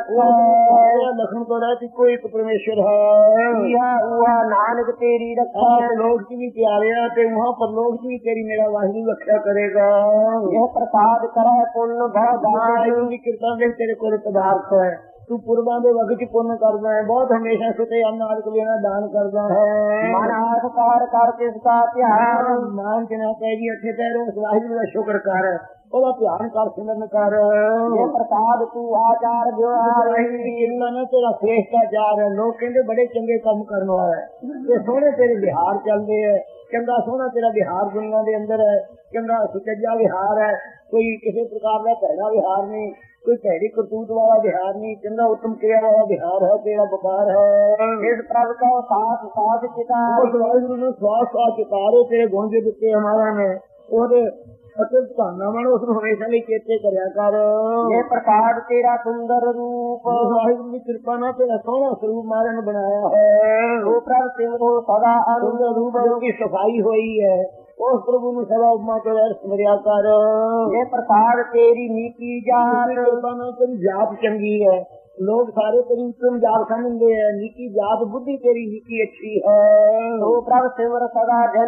ਲਖਣ ਤੋਂ ਰਹਿ ਕੋਈ ਇੱਕ ਪਰਮੇਸ਼ਰ ਹੈ ਉਹ ਨਾਨਕ ਤੇਰੀ ਰੱਖਾ ਲੋਕ ਚ ਵੀ ਪਿਆਰਿਆ ਤੇ ਵਹਾਂ ਪਰਲੋਕ ਚ ਵੀ ਤੇਰੀ ਮੇਰਾ ਵਾਹਿਗੁਰੂ ਰੱਖਿਆ ਕਰੇਗਾ ਇਹ ਪ੍ਰਸਾਦ ਕਰੇ ਪੁੰਨ ਵਾਹਿਗੁਰੂ ਦੀ ਕਿਰਪਾ ਦੇ ਤੇਰੇ ਕੋਲ ਪਦਾਰਥ ਹੈ ਤੂੰ ਪੁਰਬਾਂ ਦੇ ਵਕਤ ਚ ਪੁੰਨ ਕਰਦਾ ਹੈ ਬਹੁਤ ਹਮੇਸ਼ਾ ਸੁਤੇ ਅੰਨ ਆਦਿਕ ਲੈਣਾ ਦਾਨ ਕਰਦਾ ਹੈ ਮਨ ਆਸਕਾਰ ਕਰ ਕਿਸ ਦਾ ਧਿਆਨ ਮਾਨ ਚ ਨਾ ਪੈ ਜੀ ਅੱਠੇ ਪੈਰੋਂ ਵਾਹਿਗੁਰੂ ਦਾ ਸ਼ੁਕਰ ਕਰ ਉਹਦਾ ਧਿਆਨ ਕਰ ਸਿਮਰਨ ਕਰ ਇਹ ਪ੍ਰਸਾਦ ਤੂੰ ਆਚਾਰ ਜੋ ਇਹਨਾਂ ਨੇ ਤੇਰਾ ਸ੍ਰੇਸ਼ਟਾਚਾਰ ਹੈ ਲੋਕ ਕਹਿੰਦੇ ਬੜੇ ਚੰਗੇ ਕੰਮ ਕਰਨ ਵਾਲਾ ਹੈ ਤੇ ਸੋਹਣੇ ਤੇਰੇ ਵਿਹਾਰ ਚੱਲਦੇ ਹੈ ਚੰਗਾ ਸੋਹਣਾ ਤੇਰਾ ਵਿਹਾਰ ਦੁਨੀਆਂ ਦੇ ਅੰਦਰ ਹੈ ਚੰਗਾ ਸੁਚੱਜਾ ਵਿਹਾਰ ਹੈ ਕੋਈ ਕਿਸੇ ਪ੍ਰਕਾਰ ਦਾ ਭੈੜਾ ਵਿਹਾਰ ਨਹੀਂ ਕੋਈ ਭੈੜੀ ਕਰਤੂਤ ਵਾਲਾ ਵਿਹਾਰ ਨਹੀਂ ਚੰਗਾ ਉੱਤਮ ਕਿਰਿਆ ਵਾਲਾ ਵਿਹਾਰ ਹੈ ਤੇਰਾ ਵਪਾਰ ਹੈ ਇਸ ਪ੍ਰਭ ਕਾ ਸਾਥ ਚਿਤਾ ਉਸ ਵਾਹਿਗੁਰੂ ਨੂੰ ਸਵਾਸ ਚਿਤਾਰੇ ਤੇਰੇ ਗੁਣ ਦੇ ਦਿੱਤੇ ਹਮਾਰਾ ਨੇ ਉਹਦੇ ਅਤੇ ਧਾਨਾਵਾਂ ਉਸ ਨੂੰ ਹਮੇਸ਼ਾ ਲਈ ਚੇਤੇ ਕਰਿਆ ਕਰ ਇਹ ਪ੍ਰਕਾਸ਼ ਤੇਰਾ ਸੁੰਦਰ ਰੂਪ ਵਾਹਿਗੁਰੂ ਦੀ ਕਿਰਪਾ ਨਾਲ ਤੇਰਾ ਸੋਹਣਾ ਸਰੂਪ ਮਾਰੇ ਨੇ ਬਣਾਇਆ ਹੈ ਉਹ ਪ੍ਰਭ ਸਿੰਘ ਨੂੰ ਸਦਾ ਅਨੰਦ ਰੂਪ ਦੀ ਸਫਾਈ ਹੋਈ ਹੈ ਉਸ ਪ੍ਰਭੂ ਨੂੰ ਸਦਾ ਉਪਮਾ ਕੇ ਸਮਰਿਆ ਕਰ ਇਹ ਪ੍ਰਸਾਦ ਤੇਰੀ ਨੀਤੀ ਜਾਤ ਕਿਰਪਾ ਨਾਲ ਤੇਰੀ ਜਾਤ ਚੰਗੀ ਹੈ ਲੋਕ ਸਾਰੇ ਤੇਰੀ ਉੱਤਮ ਜਾਤ ਸਮਝਦੇ ਹੈ ਨੀਤੀ ਜਾਤ ਬੁੱਧੀ ਤੇਰੀ ਨੀਤੀ ਅੱਛੀ ਹੈ ਉਹ ਪ੍ਰਭ ਸਿਮਰ ਸਦਾ ਦਿਨ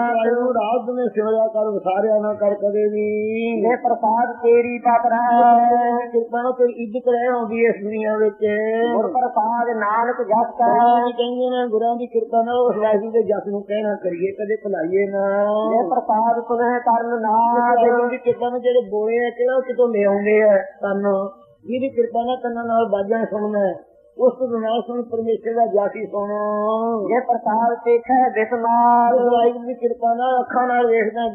ਰਾਤ ਨੇ ਸਿਮਰਿਆ ਕਰ ਵਿਸਾਰਿਆ ਨਾ ਕਰ ਕਦੇ ਵੀ ਇਹ ਪ੍ਰਸਾਦ ਤੇਰੀ ਪਤ ਰਹਿ ਕਿਰਪਾ ਨਾਲ ਤੇਰੀ ਇੱਜ਼ਤ ਰਹਿ ਆਉਂਦੀ ਇਸ ਦੁਨੀਆ ਵਿੱਚ ਗੁਰ ਪ੍ਰਸਾਦ ਨਾਨਕ ਜਸ ਕਰ ਕਹਿੰਦੇ ਨੇ ਗੁਰਾਂ ਦੀ ਕਿਰਪਾ ਨਾਲ ਉਸ ਵਾਹਿਗੁਰੂ ਦੇ ਜਸ ਨੂੰ ਕਹਿਣਾ ਕਰੀਏ ਕਦੇ ਭੁਲਾਈਏ ਨਾ ਇਹ ਪ੍ਰਸਾਦ ਸੁਨਹਿ ਕਰਨ ਨਾਲ ਦੀ ਕਿਰਪਾ ਨਾਲ ਜਿਹੜੇ ਬੋਲੇ ਆ ਕਿਹੜਾ ਕਿਤੋਂ ਲੈ ਆਉਂਦੇ ਆ ਤਨ ਜਿਹਦੀ ਕਿਰਪਾ ਨਾਲ ਕੰਨਾਂ ਨਾਲ ਬਾਜਾਂ ਸੁਣਨਾ ਉਸ ਤੋਂ ਨਾਲ ਸੁਣ ਪਰਮੇਸ਼ਰ ਦਾ ਜਾਤੀ ਸੁਣੋ ਇਹ ਪ੍ਰਸਾਦ ਦੇਖੈ ਬਿਸਮਾਲ ਵਾਹਿਗੁਰੂ ਦੀ ਕਿਰਪਾ ਨਾਲ ਅੱਖਾਂ ਨਾਲ ਵੇਖਦਾ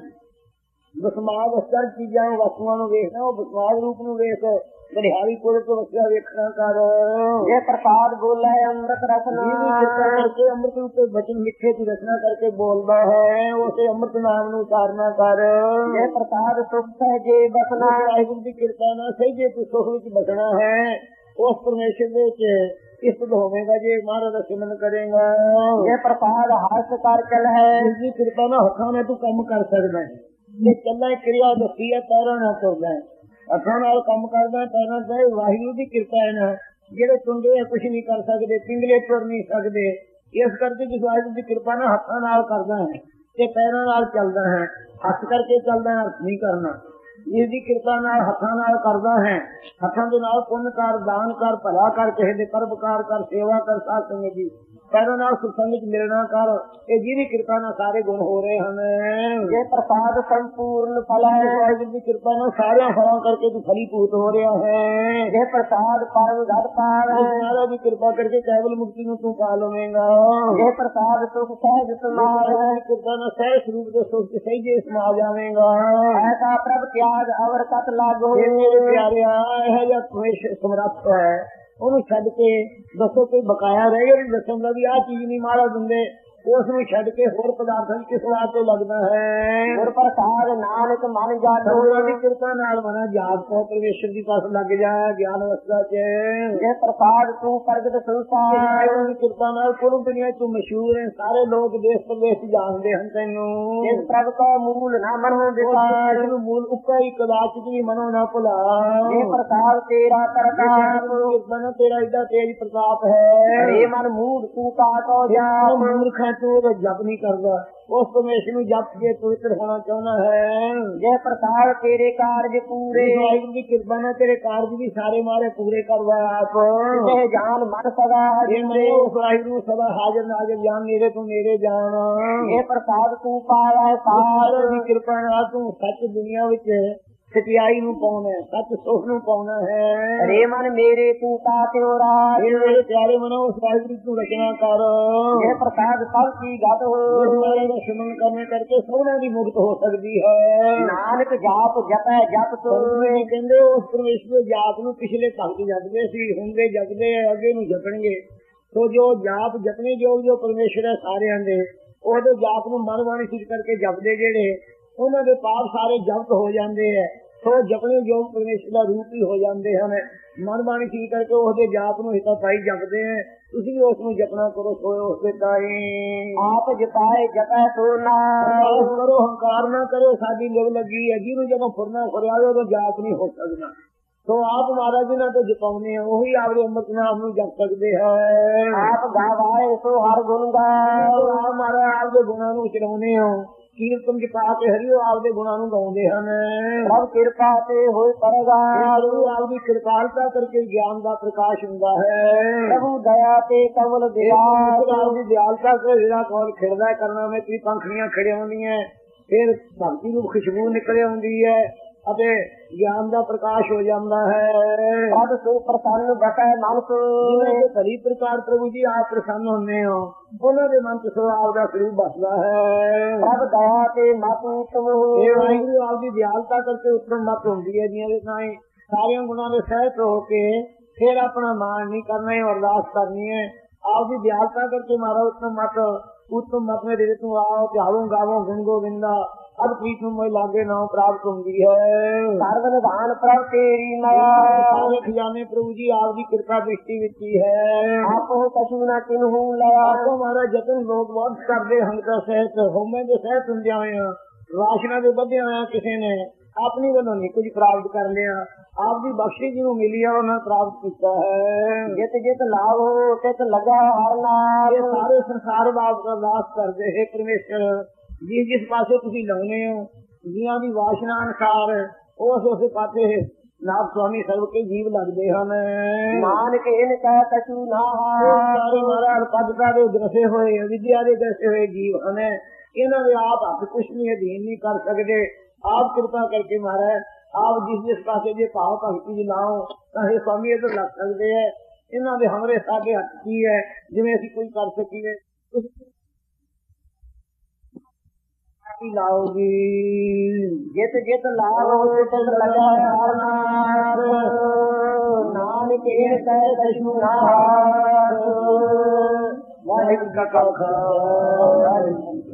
ਬਸਮਾਲ ਅਸਰ ਚੀਜ਼ਾਂ ਵਸਤੂਆਂ ਨੂੰ ਵੇਖਦਾ ਉਹ ਬਸਮਾਲ ਰੂਪ ਨੂੰ ਵੇਖ ਬਲਿਹਾਰੀ ਕੋਲ ਤੋਂ ਵਸਿਆ ਵੇਖਣਾ ਕਰ ਇਹ ਪ੍ਰਸਾਦ ਬੋਲੇ ਅੰਮ੍ਰਿਤ ਰਸਨਾ ਕਰਕੇ ਅੰਮ੍ਰਿਤ ਉੱਤੇ ਬਚਨ ਮਿੱਠੇ ਦੀ ਰਚਨਾ ਕਰਕੇ ਬੋਲਦਾ ਹੈ ਉਸੇ ਅੰਮ੍ਰਿਤ ਨਾਮ ਨੂੰ ਉਚਾਰਨਾ ਕਰ ਇਹ ਪ੍ਰਸਾਦ ਸੁਖ ਸਹਿਜੇ ਬਸਨਾ ਵਾਹਿਗੁਰੂ ਦੀ ਕਿਰਪਾ ਨਾਲ ਸਹਿਜੇ ਤੂੰ ਸੁਖ ਵਿੱਚ ਬਸਣਾ ਹੈ ਉਸ ਪਰਮੇਸ਼ਰ ਦੇ ਵਿੱਚ ਇਸ ਹੋਵੇਗਾ ਜੇ ਮਹਾਰਾਜ ਦਾ ਸਿਮਰਨ ਕਰੇਗਾ ਇਹ ਪ੍ਰਸਾਦ ਹੱਸ ਕਰ ਚਲ ਹੈ ਇਸ ਦੀ ਕਿਰਪਾ ਨਾਲ ਹੱਥਾਂ ਨਾਲ ਤੂੰ ਕੰਮ ਕਰ ਸਕਦਾ ਹੈ ਜੇ ਚੱਲਾਂ ਕਿਰਿਆ ਦੱਸੀ ਹੈ ਪੈਰਾਂ ਨਾਲ ਤੁਰਦਾ ਹੈ ਅੱਖਾਂ ਨਾਲ ਕੰਮ ਕਰਦਾ ਪੈਰਾਂ ਤੇ ਵਾਹਿਗੁਰੂ ਦੀ ਕਿਰਪਾ ਹੈ ਨਾ ਜਿਹੜੇ ਤੁੰਡੇ ਕੁਛ ਨਹੀਂ ਕਰ ਸਕਦੇ ਪਿੰਗਲੇ ਤੁਰ ਨਹੀਂ ਸਕਦੇ ਇਸ ਕਰਕੇ ਜਿਸ ਵਾਹਿਗੁਰੂ ਦੀ ਕਿਰਪਾ ਨਾਲ ਹੱਥਾਂ ਨਾਲ ਕਰਦਾ ਹੈ ਤੇ ਪੈਰਾਂ ਨਾਲ ਚੱਲਦਾ ਹੈ ਹੱਥ ਕਰਕੇ ਚੱਲਦਾ ਹੈ ਨਹੀਂ ਕਰਨਾ ਇਸ ਦੀ ਕਿਰਪਾ ਨਾਲ ਹੱਥਾਂ ਨਾਲ ਕਰਦਾ ਹੈ ਹੱਥਾਂ ਦੇ ਨਾਲ ਪੁੰਨ ਕਰ ਦਾਨ ਕਰ ਭਲਾ ਕਰ ਕਿਸੇ ਦੇ ਪਰਉਪਕਾਰ ਕਰ ਸੇਵਾ ਕਰ ਸਾਧ ਸੰਗਤ ਦੀ ਪੈਰਾਂ ਨਾਲ ਸੁਸੰਗ ਚ ਮਿਲਣਾ ਕਰ ਇਹ ਜਿਹਦੀ ਕਿਰਪਾ ਨਾਲ ਸਾਰੇ ਗੁਣ ਹੋ ਰਹੇ ਹਨ ਇਹ ਪ੍ਰਸਾਦ ਸੰਪੂਰਨ ਫਲ ਹੈ ਵਾਹਿਗੁਰੂ ਦੀ ਕਿਰਪਾ ਨਾਲ ਸਾਰਿਆਂ ਫਲਾਂ ਕਰਕੇ ਤੂੰ ਫਲੀਭੂਤ ਹੋ ਰਿਹਾ ਹੈ ਇਹ ਪ੍ਰਸਾਦ ਪਰਮ ਘਟ ਪਾਵੈ ਮਹਾਰਾਜ ਦੀ ਕਿਰਪਾ ਕਰਕੇ ਕੇਵਲ ਮੁਕਤੀ ਨੂੰ ਤੂੰ ਪਾ ਲਵੇਂਗਾ ਇਹ ਪ੍ਰਸਾਦ ਸੁਖ ਸਹਿਜ ਸਮਾਜ ਕਿਰਪਾ ਨਾਲ ਸਹਿਜ ਰੂਪ ਦੇ ਸੁਖ ਚ ਸਹਿਜੇ ਸਮਾ ਜਾਵੇਂਗਾ ਐਸਾ ਪ੍ਰਭ ਤਿਆਗ ਅਵਰ ਕਤ ਲਾਗੋ ਮੇਰੇ ਪਿਆਰਿਆ ਇਹ ਜਿਹਾ ਪਰਮੇਸ਼ਰ ਸਮਰੱਥ ਹੈ ਉਹਨੂੰ ਛੱਡ ਕੇ ਦੱਸੋ ਕੋਈ ਬਕਾਇਆ ਰਹਿ ਗਿਆ ਦੱਸਣ ਦਾ ਵੀ ਆਹ ਚੀਜ਼ ਨਹੀਂ ਮਾਰਾ ਦਿੰਦੇ ਉਸ ਨੂੰ ਛੱਡ ਕੇ ਹੋਰ ਪਦਾਰਥਾਂ ਕਿਸ ਵਾਸਤੇ ਲੱਗਦਾ ਹੈ ਗੁਰ ਪ੍ਰਸਾਦ ਨਾਨਕ ਮਨ ਜਾਣੋ ਦੀ ਕਿਰਪਾ ਨਾਲ ਮਨ ਜਾਪ ਕੋ ਪਰਮੇਸ਼ਰ ਦੀ ਪਾਸ ਲੱਗ ਜਾ ਗਿਆਨ ਅਵਸਥਾ ਚ ਇਹ ਪ੍ਰਸਾਦ ਤੂੰ ਪ੍ਰਗਟ ਸੰਸਾਰ ਦੀ ਕਿਰਪਾ ਨਾਲ ਪੂਰੀ ਦੁਨੀਆ ਤੂੰ ਮਸ਼ਹੂਰ ਹੈ ਸਾਰੇ ਲੋਕ ਦੇਸ਼ ਪ੍ਰਦੇਸ਼ ਜਾਣਦੇ ਹਨ ਤੈਨੂੰ ਇਸ ਪ੍ਰਭ ਕਾ ਮੂਲ ਨਾ ਮਨੋ ਵਿਕਾਰ ਨੂੰ ਮੂਲ ਉੱਕਾ ਹੀ ਕਦਾਚਿਤ ਵੀ ਮਨੋ ਨਾ ਭੁਲਾ ਇਹ ਪ੍ਰਸਾਦ ਤੇਰਾ ਕਰਤਾਰ ਮਨ ਤੇਰਾ ਏਡਾ ਤੇਜ ਪ੍ਰਤਾਪ ਹੈ ਇਹ ਮਨ ਮੂੜ ਤੂੰ ਕਾਟੋ ਜਾ ਮੂਰਖ ਤੂੰ ਜਪ ਨਹੀਂ ਕਰਦਾ ਉਸ ਪਰਮੇਸ਼ਰ ਨੂੰ ਜਪ ਕੇ ਪਵਿੱਤਰ ਹੋਣਾ ਚਾਹੁੰਦਾ ਹੈ ਜੇ ਪ੍ਰਸਾਦ ਤੇਰੇ ਕਾਰਜ ਪੂਰੇ ਵਾਹਿਗੁਰੂ ਦੀ ਕਿਰਪਾ ਨਾਲ ਤੇਰੇ ਕਾਰਜ ਵੀ ਸਾਰੇ ਮਾਰੇ ਪੂਰੇ ਕਰਵਾ ਆਪ ਤੇ ਜਾਨ ਮਨ ਸਦਾ ਜਿਵੇਂ ਉਸ ਵਾਹਿਗੁਰੂ ਸਦਾ ਹਾਜ਼ਰ ਨਾਜ਼ਰ ਜਾਨ ਨੇੜੇ ਤੋਂ ਨੇੜੇ ਜਾਣ ਇਹ ਪ੍ਰਸਾਦ ਤੂੰ ਪਾਵੈ ਸਾਧ ਦੀ ਕਿਰਪਾ ਨਾਲ ਤੂੰ ਸੱਚ ਦੁਨੀਆ ਵਿੱਚ ਸਚਾਈ ਨੂੰ ਪਾਉਣਾ ਸੱਚ ਸੁਖ ਨੂੰ ਪਾਉਣਾ ਹੈ ਰੇ ਮਨ ਮੇਰੇ ਤੂੰ ਤਾਤਿਓ ਰਾਜ ਮੇਰੇ ਪਿਆਰੇ ਮਨੋ ਉਸ ਵਾਹਿਗੁਰੂ ਨੂੰ ਰਚਨਾ ਕਰ ਇਹ ਪ੍ਰਸਾਦ ਸਭ ਕੀ ਗਤ ਹੋ ਸਿਮਰਨ ਕਰਨੇ ਕਰਕੇ ਸੋਹਣਿਆਂ ਦੀ ਮੁਕਤ ਹੋ ਸਕਦੀ ਹੈ ਨਾਨਕ ਜਾਪ ਜਪੈ ਜਪ ਤੋਏ ਕਹਿੰਦੇ ਉਸ ਪਰਮੇਸ਼ਰ ਦੇ ਜਾਪ ਨੂੰ ਪਿਛਲੇ ਭਗਤ ਜਪਦੇ ਸੀ ਹੁਣ ਦੇ ਜਪਦੇ ਅੱਗੇ ਨੂੰ ਜਪਣਗੇ ਸੋ ਜੋ ਜਾਪ ਜਪਣੇ ਜੋ ਪਰਮੇਸ਼ਰ ਹੈ ਸਾਰਿਆਂ ਦੇ ਉਹਦੇ ਜਾਪ ਨੂੰ ਮਨ ਬਾਣੀ ਸਿੱਧ ਕਰਕੇ ਜਪਦੇ ਜਿਹੜੇ ਉਹਨਾਂ ਦੇ ਪਾਪ ਸਾਰੇ ਜ਼ਬਤ ਹੋ ਜਾਂਦੇ ਹੈ ਸੋ ਜਪਣੇ ਯੋਗ ਪਰਮੇਸ਼ਰ ਦਾ ਰੂਪ ਹੀ ਹੋ ਜਾਂਦੇ ਹਨ। ਮਨ ਬਾਣੀ ਠੀਕ ਕਰਕੇ ਉਹਦੇ ਜਾਪ ਨੂੰ ਹਿੱਤਾ ਪਾਈ ਜਪਦੇ ਹੈ। ਤੁਸੀਂ ਵੀ ਉਸ ਨੂੰ ਜਪਣਾ ਕਰੋ, ਸੋਏ ਉਸਦੇ ਤਾਈ ਆਪ ਜਪਾਏ ਜਪੈ ਸੋਨਾ ਕਰੋ, ਹੰਕਾਰ ਨਾ ਕਰੋ। ਸਾਡੀ ਲਿਵ ਲੱਗੀ ਹੈ, ਜਿਹਨੂੰ ਜਦੋਂ ਫੁਰਨਾ ਫੁਰਿਆਵੇ ਉਦੋਂ ਜਾਪ ਨਹੀਂ ਹੋ ਸਕਦਾ। ਸੋ ਆਪ ਮਹਾਰਾਜ ਜੀ ਨਾਲ ਜਪਾਉਨੇ ਆ, ਉਹੀ ਆਪਦੇ ਅੰਮ੍ਰਿਤ ਨਾਮ ਨੂੰ ਜਪ ਸਕਦੇ ਹੈ। ਆਪ ਗਾਵਾਏ ਸੋ ਹਰ ਗੁਣ ਗਾਓ, ਆਪ ਮਹਾਰਾਜ ਆਪਦੇ ਗੁਣਾਂ ਨੂੰ ਉਚਰਾਉਨੇ ਹੋ। ਕੀਰਤਨ ਚ ਪਾ ਕੇ ਹਰਿਓ ਆਪਦੇ ਗੁਣਾਂ ਨੂੰ ਗਾਉਂਦੇ ਹਨ। ਸਭ ਕਿਰਪਾ ਤੇ ਹੋਏ ਪਰਗਾਸ, ਆਪਦੀ ਕਿਰਪਾਲਤਾ ਕਰਕੇ ਗਿਆਨ ਦਾ ਪ੍ਰਕਾਸ਼ ਹੁੰਦਾ ਹੈ। ਪ੍ਰਭੂ ਦਇਆ ਤੇ ਕਮਲ ਦਿਆਲ, ਆਪਦੀ ਦਿਆਲਤਾ ਤੇ ਜਿਹੜਾ ਕਮਲ ਖਿੜਦਾ ਕਰਨਾ ਵਿੱਚ ਵੀ ਪੰਖੜੀਆਂ ਖੜੀਆਂ ਹੁੰਦੀਆਂ, ਫਿਰ ਭਗਤੀ ਨੂੰ ਖੁਸ਼ਬੂ ਨਿਕਲ ਆਉਂਦੀ ਹੈ ਅਤੇ ਗਿਆਨ ਦਾ ਪ੍ਰਕਾਸ਼ ਹੋ ਜਾਂਦਾ ਹੈ। ਸਦ ਸੋ ਪ੍ਰਸੰਨ ਬਸੈ ਮਨ ਸੋ, ਜਿਹਨਾਂ ਦੇ ਭਲੀ ਪ੍ਰਕਾਰ ਪ੍ਰਭੂ ਜੀ ਆਪ ਪ੍ਰਸੰਨ ਹੁੰਦੇ ਹੋ, ਉਹਨਾਂ ਦੇ ਮਨ ਚ ਸੋ ਆਪ ਦਾ ਸਰੂਪ ਬਸਦਾ ਹੈ। ਸਭ ਦਇਆ ਤੇ ਮਤ ਉਤਮ, ਇਹ ਵਾਹਿਗੁਰੂ ਆਪਦੀ ਦਿਆਲਤਾ ਕਰਕੇ ਉਤਮ ਮਤ ਹੁੰਦੀ ਹੈ। ਜਿਹਨਾਂ ਦੇ ਸਾਈਂ ਸਾਰਿਆਂ ਗੁਣਾਂ ਦੇ ਸਹਿਤ ਹੋ ਕੇ ਫਿਰ ਆਪਣਾ ਮਾਣ ਨਹੀਂ ਕਰਨਾ ਹੈ, ਅਰਦਾਸ ਕਰਨੀ ਹੈ। ਆਪਦੀ ਦਿਆਲਤਾ ਕਰਕੇ ਮਾਰਾ ਉਤਮ ਮਤ में दे तू आओ त्यावो गावो गुण गोविंदा अब प्रीत में लागे नाम प्राप्त होंगी है। सर्वनिधान प्रभ तेरी माया, सारे खजाने प्रभु जी आपकी कृपा दृष्टि विच ही है। आपको कछु ना किन्हू लया, आपको हमारा जतन लोग बहुत करते हंग का सहित होमे के सहित ਹੁੰਦਿਆਂ ਹੋਇਆ ਵਾਸ਼ਨਾ ਦੇ ਵਧਿਆ ਹੋਇਆ ਕਿਸੇ ਨੇ ਆਪਣੀ ਵੱਲੋਂ ਨਹੀਂ ਕੁਝ ਪ੍ਰਾਪਤ ਕਰ ਲਿਆ, ਆਪਦੀ ਬਖਸ਼ਿਸ਼ ਜਿਹਨੂੰ ਮਿਲੀ ਆ ਉਹਨਾਂ ਪ੍ਰਾਪਤ ਕੀਤਾ ਹੈ। ਜਿਤ ਜਿਤ ਲਾਭ ਹੋ ਤਿਤ ਲਗਾ ਹਰ ਨਾਮ, ਇਹ ਸਾਰੇ ਸੰਸਾਰ ਬਾਪ ਦਾ ਦਾਸ ਕਰਦੇ ਹੈ ਪਰਮੇਸ਼ਰ। ਜਿਸ ਪਾਸੇ ਤੁਸੀਂ ਲਾਉਨੇ ਹੋ ਜੀਆਂ ਦੀ ਵਾਸ਼ਨਾ ਅਨੁਸਾਰ ਉਸ ਪਾਸੇ ਨਾਮ ਸੁਆਮੀ ਸਰਵ ਕੇ ਜੀਵ ਲੱਗਦੇ ਹਨ। ਨਾਨਕ ਇਹਨ ਕਹਿ ਕਛੂ ਨਾ ਸਾਰੇ ਮਹਾਰਾਜ ਪਦਤਾ ਦੇ ਦਸੇ ਹੋਏ ਵਿਦਿਆ ਦੇ ਦਸੇ ਹੋਏ ਜੀਵ ਹਨ। ਇਹਨਾਂ ਦੇ ਆਪ ਹੱਥ ਕੁਛ ਨਹੀਂ ਅਧੀਨ ਨਹੀਂ ਕਰ ਸਕਦੇ। ਆਪ ਕਿਰਪਾ ਕਰਕੇ ਮਹਾਰਾਜ ਆਪ ਜਿਸ ਪਾਸੇ ਜੇ ਭਾਵ ਭਗਤੀ ਜੀ ਲਾਓ ਤਾਂ ਇਹ ਸਵਾਮੀ ਇੱਧਰ ਲੱਗ ਸਕਦੇ ਹੈ। ਇਹਨਾਂ ਦੇ ਹਮਰੇ ਸਾਡੇ ਹੱਥ ਕੀ ਹੈ, ਜਿਵੇਂ ਅਸੀਂ ਕੋਈ ਕਰ ਸਕੀਏ ਲਾਓਗੀ। ਜਿਤ ਜਿਤ ਲਾਓ ਤਿਤ ਲਗਾ ਹਰ ਨਾਮ, ਨਾਨਕ ਇਹ ਕਹਿ ਕਛੂ ਨਾ ਹਾਰ। ਵਾਹਿਗੁਰੂ ਜੀ ਕਾ ਖਾਲਸਾ।